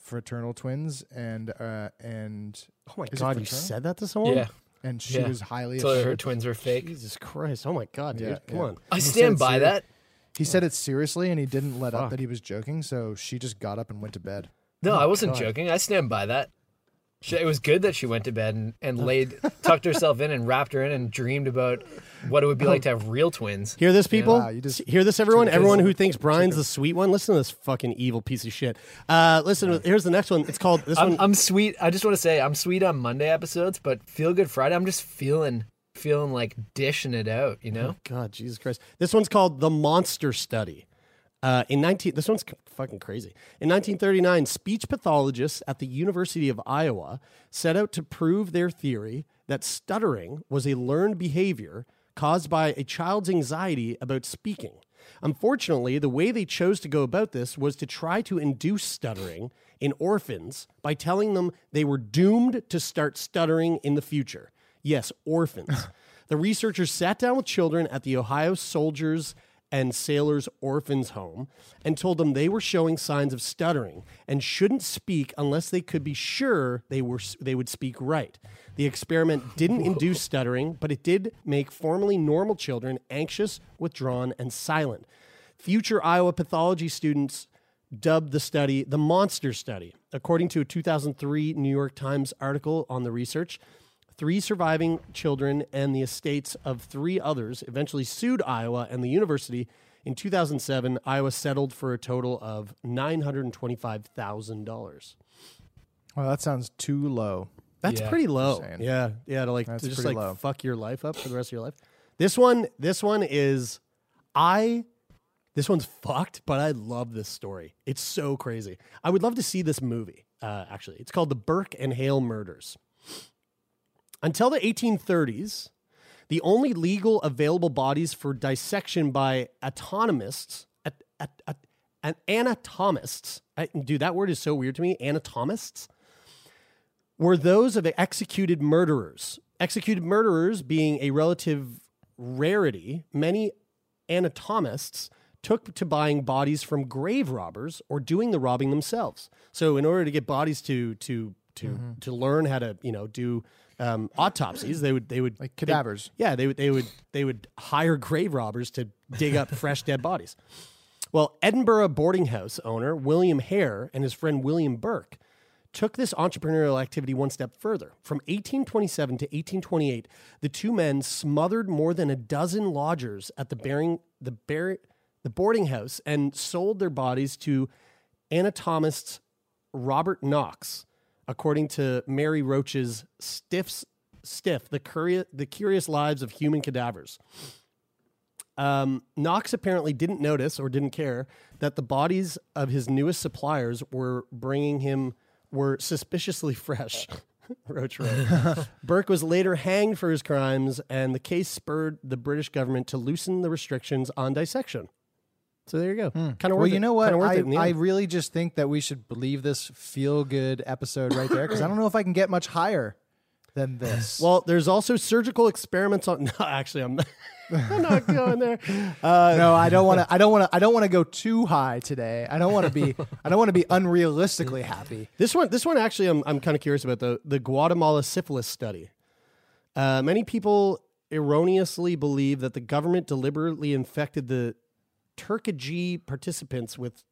J: fraternal twins, and
D: Oh my
J: Is it
D: God, you
J: fraternal?
D: said that to someone?
I: Yeah.
J: and she was highly
I: So her
J: offended.
I: twins were fake.
D: Jesus Christ. Oh my God, dude.
J: Yeah,
D: Come
J: yeah.
D: on.
I: I
J: He
I: stand
J: said
I: by
J: serious-
I: that.
J: He said it seriously, and he didn't let up
D: Fuck.
J: that he was joking. So she just got up and went to bed.
I: No, I wasn't joking. I stand by that. It was good that she went to bed and tucked herself in and wrapped her in and dreamed about what it would be like to have real twins.
D: Hear this, people?
J: Wow, you just-
D: Hear this, everyone? Everyone who thinks Brian's the sweet one, listen to this fucking evil piece of shit. Listen, here's the next one. It's called,
I: I'm sweet. I just want to say I'm sweet on Monday episodes, but Feel Good Friday, I'm just feeling like dishing it out, you know?
D: God, Jesus Christ. This one's called The Monster Study. This one's fucking crazy. In 1939, speech pathologists at the University of Iowa set out to prove their theory that stuttering was a learned behavior caused by a child's anxiety about speaking. Unfortunately, the way they chose to go about this was to try to induce stuttering in orphans by telling them they were doomed to start stuttering in the future. Yes, orphans. The researchers sat down with children at the Ohio Soldiers and Sailors Orphans Home and told them they were showing signs of stuttering and shouldn't speak unless they could be sure they would speak right. The experiment didn't induce stuttering, but it did make formerly normal children anxious, withdrawn, and silent. Future Iowa pathology students dubbed the study the Monster Study. According to a 2003 New York Times article on the research, 3 surviving children and the estates of 3 others eventually sued Iowa and the university. In 2007, Iowa settled for a total of $925,000.
J: Well, that sounds too low.
D: That's
I: Yeah.
D: pretty low.
J: Just saying.
D: Yeah, to
J: That's
D: just
J: pretty
D: like
J: low.
D: fuck your life up for the rest of your life. This one is this one's fucked, but I love this story. It's so crazy. I would love to see this movie. Actually, it's called The Burke and Hale Murders. Until the 1830s, the only legal available bodies for dissection by anatomists, dude, that word is so weird to me, anatomists, were those of executed murderers. Executed murderers being a relative rarity, many anatomists took to buying bodies from grave robbers or doing the robbing themselves. So in order to get bodies to learn how to, do autopsies, they would
J: Like cadavers.
D: They would hire grave robbers to dig up fresh dead bodies. Well, Edinburgh boarding house owner William Hare and his friend William Burke took this entrepreneurial activity one step further. From 1827 to 1828, the two men smothered more than a dozen lodgers at the boarding house and sold their bodies to anatomist Robert Knox. According to Mary Roach's Stiff, the Curious Lives of Human Cadavers. Knox apparently didn't notice or didn't care that the bodies of his newest suppliers were suspiciously fresh. Roach wrote. Burke was later hanged for his crimes, and the case spurred the British government to loosen the restrictions on dissection. So there you go. Kind of worth
J: Well,
D: it.
J: you know what?
D: Kinda worth it in the
J: I
D: end.
J: really just think that we should leave this feel-good episode right there because I don't know if I can get much higher than this.
D: Well, there's also surgical experiments on. No, actually, I'm not going there.
J: No, I don't want to go too high today. I don't want to be unrealistically happy.
D: This one actually, I'm kind of curious about the Guatemala syphilis study. Many people erroneously believe that the government deliberately infected the Tuskegee participants with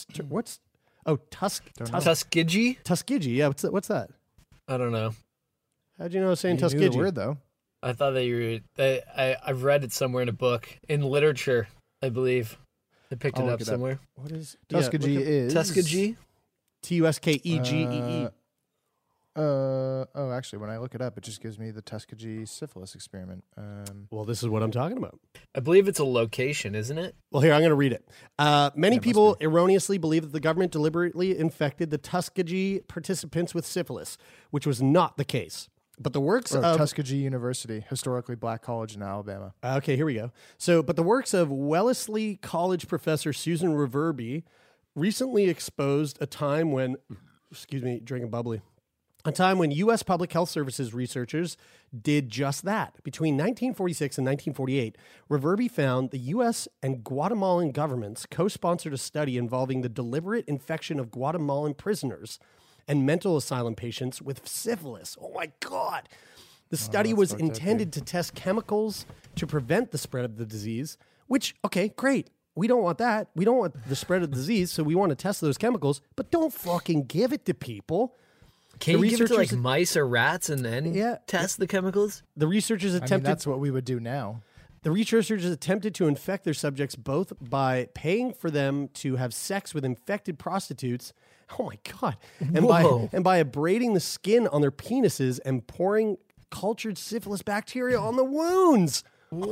I: Tuskegee?
D: Tuskegee. Yeah, what's that?
I: I don't know.
D: How'd you know I was saying
J: You knew
D: Tuskegee?
J: the word though.
I: I thought that I've read it somewhere in a book, in literature, I believe. I picked
J: I'll
I: it
J: look
I: up
J: it up.
I: somewhere.
D: What is
J: Tuskegee is
I: Tuskegee?
D: Tuskegee?
J: Actually, when I look it up, it just gives me the Tuskegee syphilis experiment.
D: Well, this is what I'm talking about.
I: I believe it's a location, isn't it?
D: Well, here, I'm going to read it. Many people erroneously believe that the government deliberately infected the Tuskegee participants with syphilis, which was not the case. But the works of
J: Tuskegee University, historically black college in Alabama.
D: Okay, here we go. But the works of Wellesley College professor Susan Reverby recently exposed a time when, drinking bubbly, A time when U.S. Public Health Services researchers did just that. Between 1946 and 1948, Reverby found the U.S. and Guatemalan governments co-sponsored a study involving the deliberate infection of Guatemalan prisoners and mental asylum patients with syphilis. Oh my God. The study was intended to test chemicals to prevent the spread of the disease, which, okay, great. We don't want that. We don't want the spread of the disease, so we want to test those chemicals, but don't fucking give it to people.
I: Can you give it to like mice or rats and then test the chemicals?
D: The researchers attempted...
J: that's what we would do now.
D: The researchers attempted to infect their subjects both by paying for them to have sex with infected prostitutes. Oh my God. And by abrading the skin on their penises and pouring cultured syphilis bacteria on the wounds.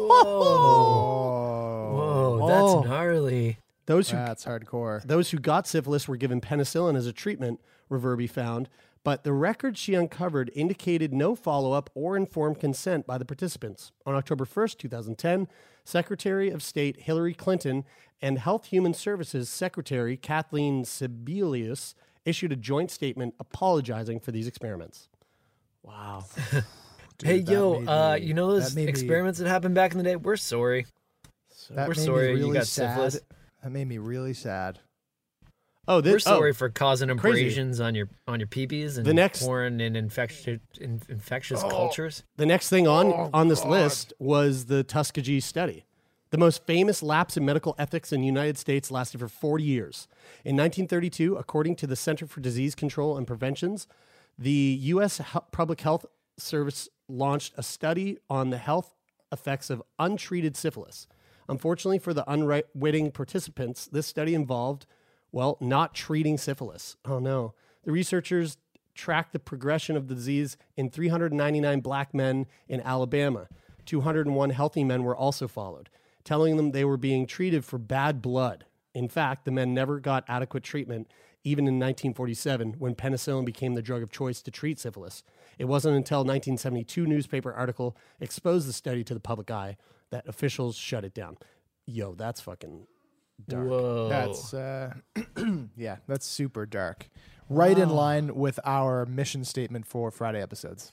I: Whoa, that's gnarly.
J: That's hardcore.
D: Those who got syphilis were given penicillin as a treatment, Reverby found, but the records she uncovered indicated no follow-up or informed consent by the participants. On October 1st, 2010, Secretary of State Hillary Clinton and Health Human Services Secretary Kathleen Sebelius issued a joint statement apologizing for these experiments. Wow.
J: Dude,
I: hey, you know those experiments that happened back in the day? We're sorry. We're sorry you got syphilis.
J: That made me really sad.
I: We're sorry for causing abrasions on your peepees and pouring in infectious cultures.
D: The next thing on this list was the Tuskegee study. The most famous lapse in medical ethics in the United States lasted for 40 years. In 1932, according to the Center for Disease Control and Preventions, the U.S. Public Health Service launched a study on the health effects of untreated syphilis. Unfortunately for the unwitting participants, this study involved, not treating syphilis. Oh no. The researchers tracked the progression of the disease in 399 black men in Alabama. 201 healthy men were also followed, telling them they were being treated for bad blood. In fact, the men never got adequate treatment, even in 1947, when penicillin became the drug of choice to treat syphilis. It wasn't until 1972 newspaper article exposed the study to the public eye that officials shut it down. Yo, that's fucking dark.
I: Whoa.
J: That's, that's super dark. Right in line with our mission statement for Friday episodes.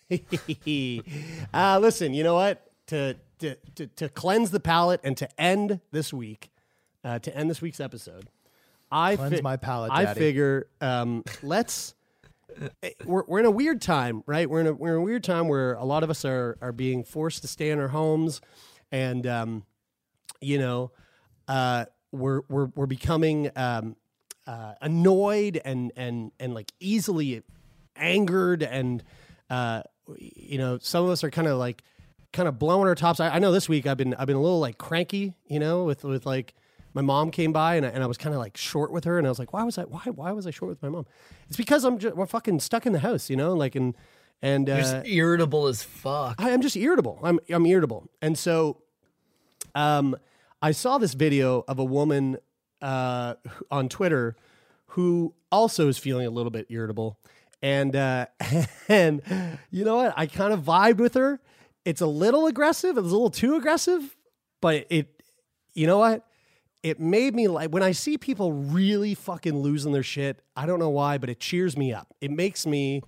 D: Listen, you know what? To cleanse the palate and to end this week, this week's episode,
J: cleanse my palate, Daddy.
D: I figure let's. We're in a weird time, right? We're in a weird time where a lot of us are being forced to stay in our homes, and we're becoming annoyed and like easily angered, and some of us are kind of blowing our tops. I know this week I've been a little like cranky, with like my mom came by and I was kind of like short with her, and I was like, why was I short with my mom? It's because we're fucking stuck in the house, and you're
I: just irritable as fuck.
D: I'm just irritable. I'm irritable, and so I saw this video of a woman on Twitter who also is feeling a little bit irritable, and you know what? I kind of vibed with her. It's a little aggressive. It was a little too aggressive, but you know what? It made me like, when I see people really fucking losing their shit, I don't know why, but it cheers me up. It makes me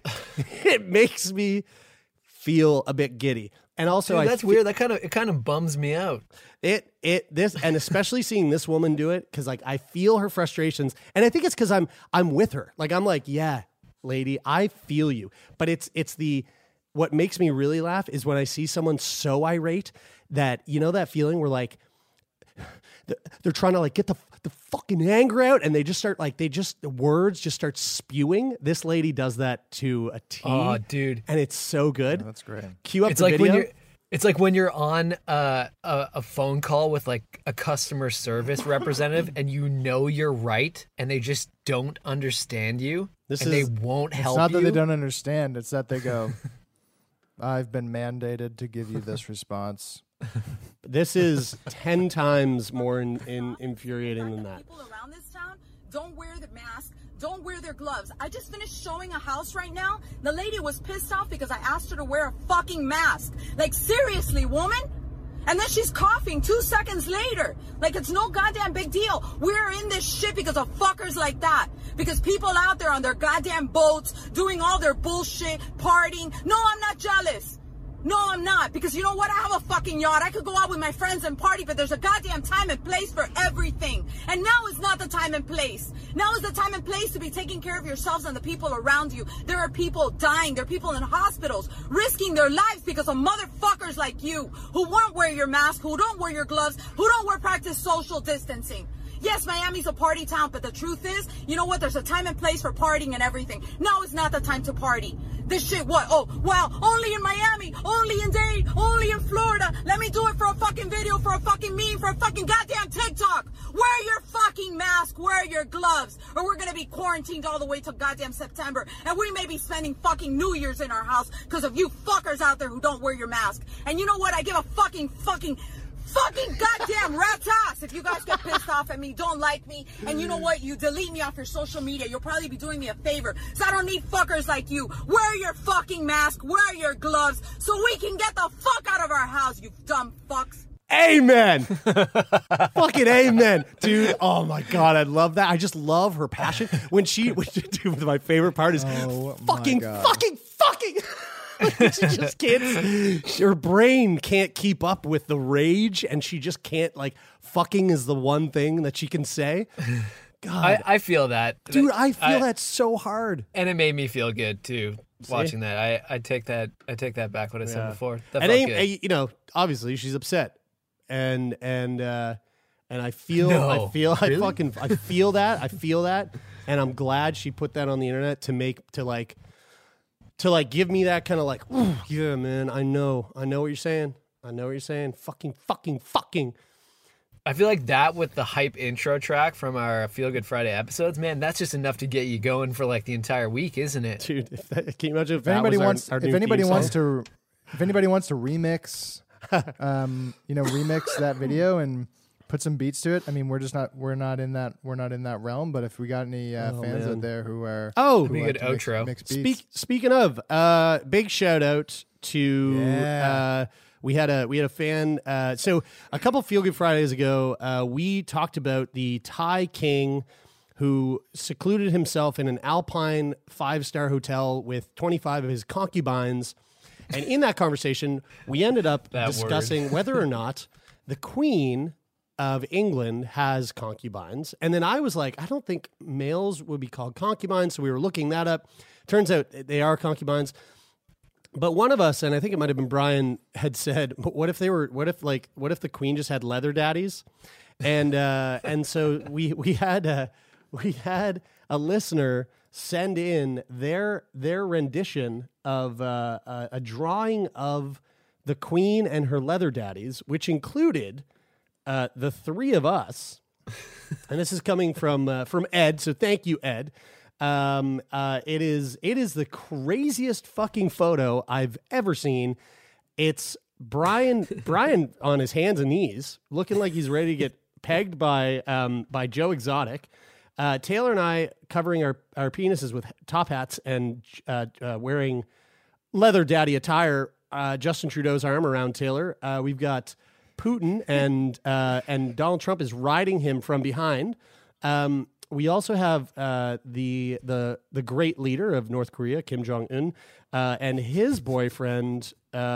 D: feel a bit giddy. And also,
I: dude, that's weird. It kind of bums me out.
D: And especially seeing this woman do it, because like I feel her frustrations, and I think it's because I'm with her. Like I'm like, yeah, lady, I feel you. But what makes me really laugh is when I see someone so irate that, that feeling where like they're trying to like get the fucking anger out, and they just start like the words just start spewing. This lady does that to a T.
I: Oh, dude,
D: and it's so good.
J: Oh, that's great.
D: Cue up the video.
I: It's like when you're on a phone call with like a customer service representative, and you're right, and they just don't understand you, they won't help you.
J: It's not that they don't understand; it's that they go, "I've been mandated to give you this response."
D: This is 10 times more infuriating than that.
K: People around this town don't wear the mask, don't wear their gloves. I just finished showing a house right now. The lady was pissed off because I asked her to wear a fucking mask. Like, seriously, woman? And then she's coughing 2 seconds later. Like it's no goddamn big deal. We're in this shit because of fuckers like that. Because people out there on their goddamn boats doing all their bullshit, partying. No, I'm not jealous. No, I'm not. Because you know what? I have a fucking yacht. I could go out with my friends and party, but there's a goddamn time and place for everything. And now is not the time and place. Now is the time and place to be taking care of yourselves and the people around you. There are people dying. There are people in hospitals risking their lives because of motherfuckers like you who won't wear your mask, who don't wear your gloves, who don't practice social distancing. Yes, Miami's a party town, but the truth is, you know what? There's a time and place for partying and everything. Now is not the time to party. This shit, what? Oh, wow, only in Miami, only in Dade, only in Florida. Let me do it for a fucking video, for a fucking meme, for a fucking goddamn TikTok. Wear your fucking mask, wear your gloves, or we're gonna be quarantined all the way till goddamn September. And we may be spending fucking New Year's in our house because of you fuckers out there who don't wear your mask. And you know what? I give a fucking goddamn rat's ass if you guys get pissed off at me, don't like me, and you know what? You delete me off your social media. You'll probably be doing me a favor. So I don't need fuckers like you. Wear your fucking mask, wear your gloves, so we can get the fuck out of our house, you dumb fucks.
D: Amen. Fucking amen. Dude, oh my God, I love that. I just love her passion. Dude, my favorite part is fucking. She just can't. Her brain can't keep up with the rage, and she just can't. Like, fucking is the one thing that she can say. God,
I: I feel that,
D: dude. I feel that so hard,
I: and it made me feel good too. Watching that, I take that back. What I said before. That
D: and
I: felt good.
D: you know, obviously she's upset, and I feel that, and I'm glad she put that on the internet to give me that kind of like, ooh, yeah, man, I know what you're saying. Fucking.
I: I feel like that with the hype intro track from our Feel Good Friday episodes, man, that's just enough to get you going for like the entire week, isn't it?
D: Dude, can you imagine if
J: anybody
D: wants to
J: remix, remix that video and put some beats to it. I mean, we're not in that realm. But if we got any fans out there who are
I: be a good outro.
J: Mix beats.
D: Speaking of, big shout out to we had a fan. So a couple Feel Good Fridays ago, we talked about the Thai king who secluded himself in an Alpine 5-star hotel with 25 of his concubines, and in that conversation, we ended up discussing whether or not the Queen of England has concubines. And then I was like, I don't think males would be called concubines. So we were looking that up. Turns out they are concubines. But one of us, and I think it might have been Brian, had said, what if the Queen just had leather daddies? And so we had a listener send in their rendition of a drawing of the Queen and her leather daddies, which included the three of us, and this is coming from Ed. So thank you, Ed. It is the craziest fucking photo I've ever seen. It's Brian on his hands and knees, looking like he's ready to get pegged by Joe Exotic. Taylor and I covering our penises with top hats and wearing leather daddy attire. Justin Trudeau's arm around Taylor. We've got Putin and Donald Trump is riding him from behind. We also have the great leader of North Korea, Kim Jong-un, and his boyfriend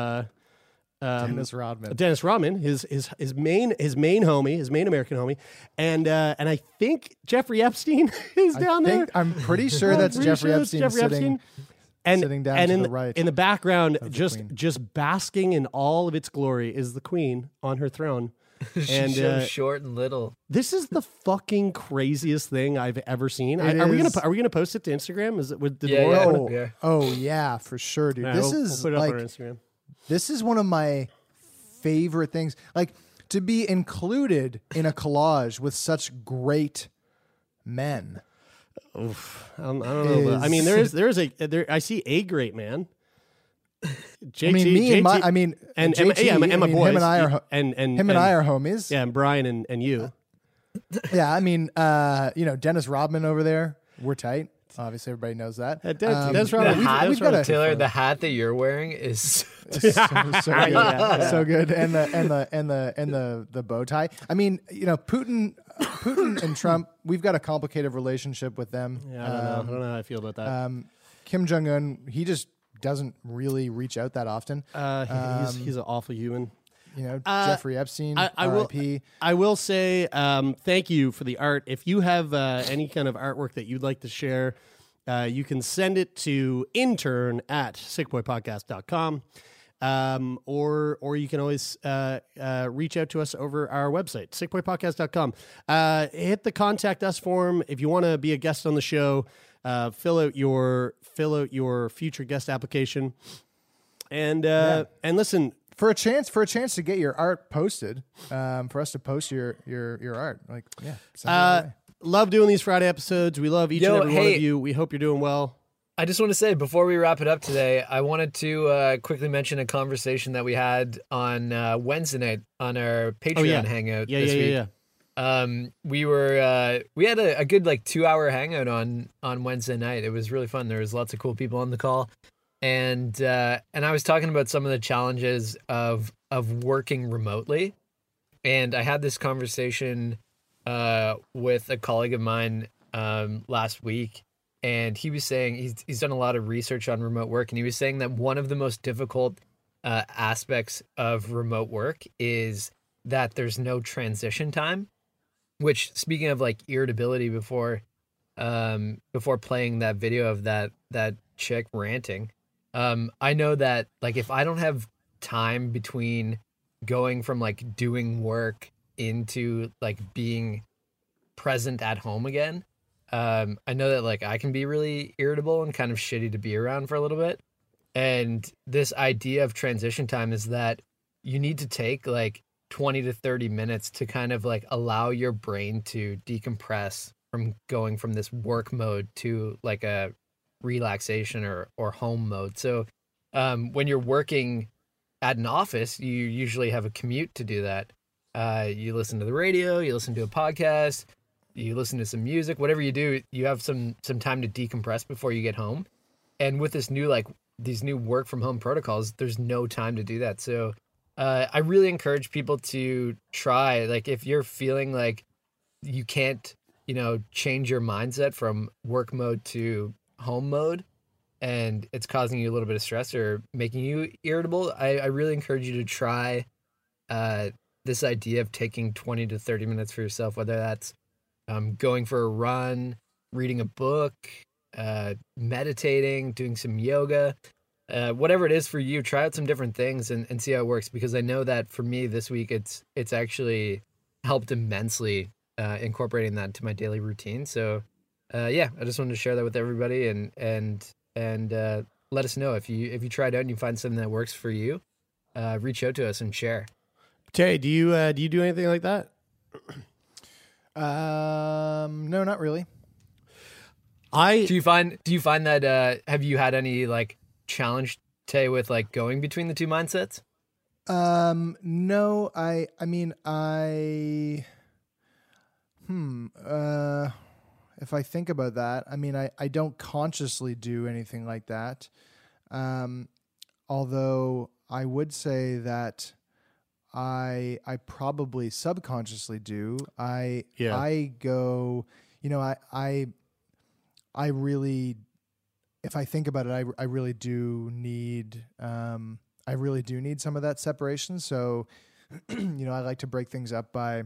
J: Dennis Rodman.
D: Dennis Rodman, his main homie, his main American homie, and I think Jeffrey Epstein is down there.
J: I'm pretty sure that's Jeffrey Epstein sitting down
D: and
J: to the right.
D: In the background, just basking in all of its glory, is the Queen on her throne.
I: And so short and little.
D: This is the fucking craziest thing I've ever seen. Are we gonna post it to Instagram? Is it with the
J: Oh yeah, for sure, dude.
D: Yeah,
J: this
D: we'll
J: is
D: put it
J: like
D: up on our Instagram.
J: This is one of my favorite things. Like to be included in a collage with such great men.
D: Oof, I don't know. But, I mean, I see a great man.
J: JT,
D: Emma boys.
J: Him and I are I are homies.
D: Yeah, and Brian and you.
J: Yeah, I mean, Dennis Rodman over there, we're tight. Obviously, everybody knows that.
D: That's right.
J: We've got
I: Taylor, the hat that you're wearing is
J: so good, so good, and the bow tie. I mean, Putin and Trump. We've got a complicated relationship with them.
D: Yeah, I don't know how I feel about that.
J: Kim Jong-un, he just doesn't really reach out that often.
D: He's an awful human.
J: Jeffrey Epstein, RIP.
D: I will say thank you for the art. If you have any kind of artwork that you'd like to share, you can send it to intern@sickboypodcast.com. Or you can always reach out to us over our website, sickboypodcast.com. Hit the contact us form if you want to be a guest on the show. Fill out your future guest application, and listen
J: for a chance to get your art posted. For us to post your art,
D: love doing these Friday episodes. We love each and every one of you. We hope you're doing well.
I: I just want to say, before we wrap it up today, I wanted to quickly mention a conversation that we had on Wednesday night on our Patreon hangout this week. We had a good 2-hour hangout on Wednesday night. It was really fun. There was lots of cool people on the call, and I was talking about some of the challenges of working remotely, and I had this conversation with a colleague of mine last week. And he was saying he's done a lot of research on remote work, and he was saying that one of the most difficult aspects of remote work is that there's no transition time. Which, speaking of irritability, before playing that video of that chick ranting, I know that if I don't have time between going from doing work into being present at home again. I know that I can be really irritable and kind of shitty to be around for a little bit. And this idea of transition time is that you need to take 20 to 30 minutes to kind of allow your brain to decompress from going from this work mode to a relaxation or home mode. So when you're working at an office, you usually have a commute to do that. You listen to the radio, you listen to a podcast, you listen to some music, whatever you do, you have some time to decompress before you get home. And with this new, these new work from home protocols, there's no time to do that. So I really encourage people to try, if you're feeling you can't, change your mindset from work mode to home mode, and it's causing you a little bit of stress or making you irritable, I really encourage you to try this idea of taking 20 to 30 minutes for yourself, whether that's going for a run, reading a book, meditating, doing some yoga, whatever it is for you. Try out some different things and see how it works, because I know that for me this week it's actually helped immensely incorporating that into my daily routine. So I just wanted to share that with everybody and let us know if you try it out and you find something that works for you. Reach out to us and share.
D: Tay, do you do anything like that?
J: No, not really.
I: Do you find that have you had any challenge, Tay, with going between the two mindsets?
J: No, if I think about that, I don't consciously do anything like that. Although I would say that I probably subconsciously do. I go, I really, if I think about it, I really do need some of that separation. So, I like to break things up by,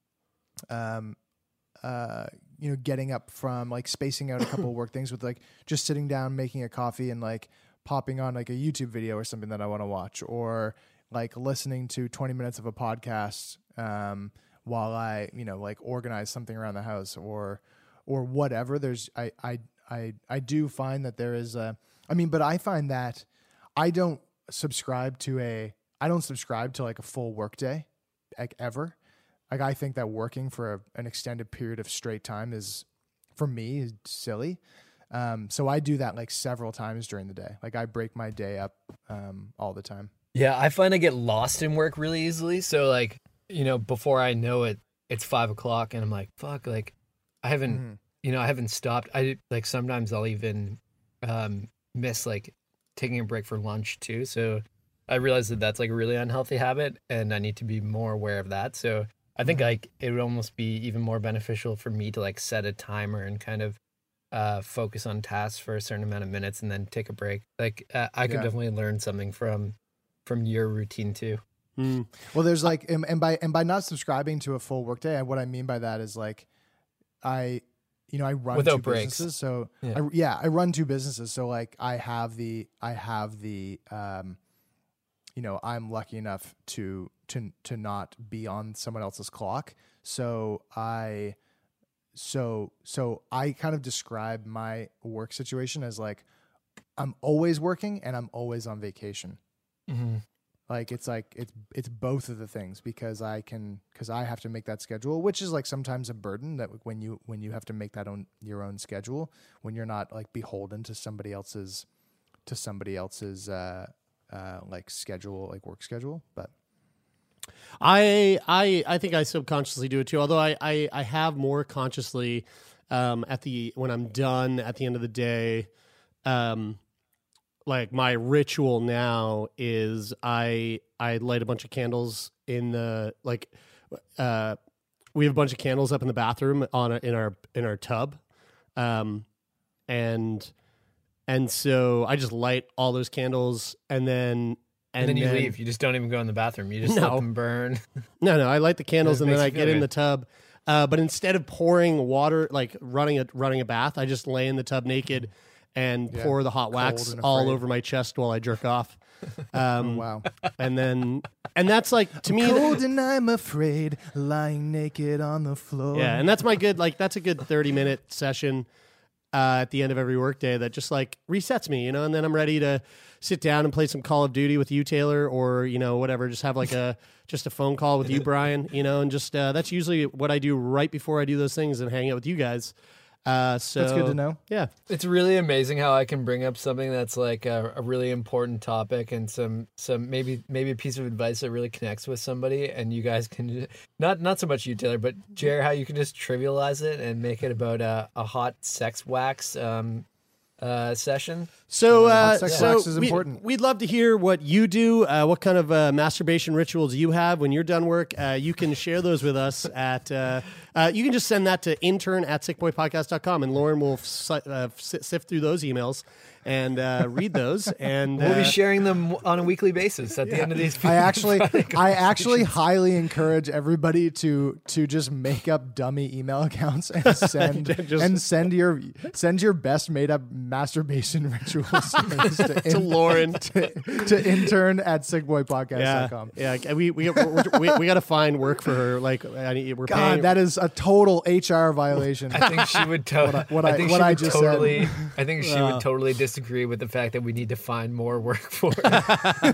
J: getting up from spacing out a couple of work things with just sitting down, making a coffee and popping on a YouTube video or something that I want to watch, or listening to 20 minutes of a podcast while I, organize something around the house or whatever. I do find that there is but I find that I don't subscribe to a full work day, ever. I think that working for an extended period of straight time is, for me, is silly. So I do that several times during the day. I break my day up all the time.
I: Yeah, I find I get lost in work really easily. So before I know it, it's 5:00 and I'm like, fuck, I haven't, I haven't stopped. I like sometimes I'll even miss like taking a break for lunch too. So I realize that that's like a really unhealthy habit, and I need to be more aware of that. So I think like it would almost be even more beneficial for me to like set a timer and kind of focus on tasks for a certain amount of minutes and then take a break. Like I could definitely learn something from your routine too.
J: Well, there's like, and by not subscribing to a full workday, what I mean by that is like, I run
I: without
J: two
I: breaks.
J: businesses. So I run two businesses. So like I have the I'm lucky enough to not be on someone else's clock. So I kind of describe my work situation as like, I'm always working and I'm always on vacation.
I: Mm-hmm.
J: Like it's both of the things because I have to make that schedule, which is like sometimes a burden that when you have to make that your own schedule, when you're not like beholden to somebody else's like schedule, like work schedule. But
D: I think I subconsciously do it too. Although I have more consciously when I'm done at the end of the day. Like my ritual now is I light a bunch of candles in the we have a bunch of candles up in the bathroom in our tub, and so I just light all those candles and then you leave.
I: You just don't even go in the bathroom. You just let them burn.
D: No, I light the candles and then I get in the tub. But instead of pouring water, like running a bath, I just lay in the tub naked. And pour the hot wax all over my chest while I jerk off.
J: Wow.
D: And that's like, to me,
J: cold and I'm afraid, lying naked on the floor.
D: Yeah, and that's a good 30-minute session at the end of every workday that just like resets me, and then I'm ready to sit down and play some Call of Duty with you, Taylor, or whatever. Just have like just a phone call with you, Brian. And just that's usually what I do right before I do those things and hang out with you guys. So
J: that's good to know.
D: Yeah,
I: it's really amazing how I can bring up something that's like a really important topic and some maybe a piece of advice that really connects with somebody, and you guys can not so much you, Taylor, but Jer, how you can just trivialize it and make it about a hot sex wax session.
D: So,
J: sex wax is important.
D: We'd love to hear what you do. What kind of masturbation rituals you have when you're done work. You can share those with us at. You can just send that to intern@sickboypodcast.com, and Lauren will sift through those emails and read those. And
I: we'll be sharing them on a weekly basis at the end of these.
J: I actually highly encourage everybody to just make up dummy email accounts and send your best made up masturbation rituals to
D: Lauren
J: to intern@sickboypodcast.com.
D: Yeah, we got to find work for her. Like we're paying.
J: That is a total HR violation.
I: I think she would totally. I think she would totally disagree with the fact that we need to find more work for her.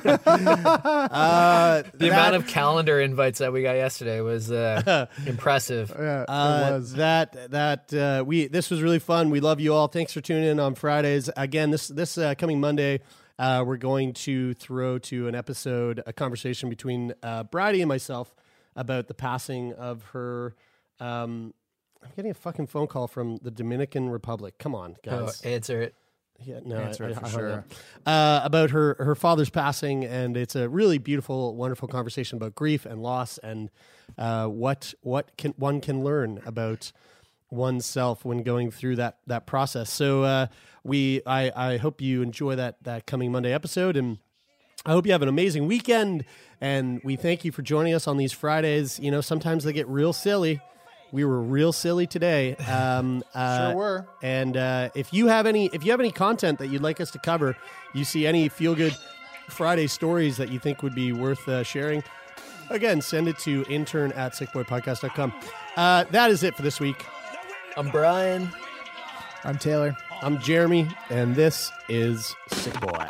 I: The amount of calendar invites that we got yesterday was impressive.
J: Yeah, it was.
D: This was really fun. We love you all. Thanks for tuning in on Fridays. Again, this coming Monday, we're going to throw to an episode, a conversation between Bridie and myself about the passing of her. I'm getting a fucking phone call from the Dominican Republic. Come on, guys.
I: Oh, answer it.
D: Yeah, no,
J: answer it for sure.
D: About her father's passing, and it's a really beautiful, wonderful conversation about grief and loss, and what one can learn about oneself when going through that process. So I hope you enjoy that coming Monday episode, and I hope you have an amazing weekend. And we thank you for joining us on these Fridays. Sometimes they get real silly. We were real silly today.
J: Sure were.
D: And if you have any content that you'd like us to cover, you see any feel good Friday stories that you think would be worth sharing, again, send it to intern@sickboypodcast.com. That is it for this week.
I: I'm Brian.
J: I'm Taylor.
D: I'm Jeremy, and this is Sick Boy.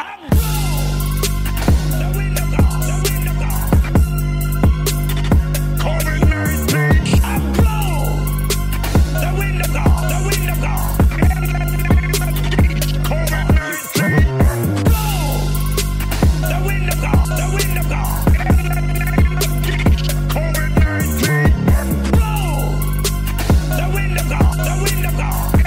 H: The window gone.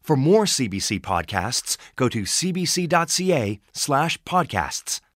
G: For more CBC podcasts, go to cbc.ca/podcasts.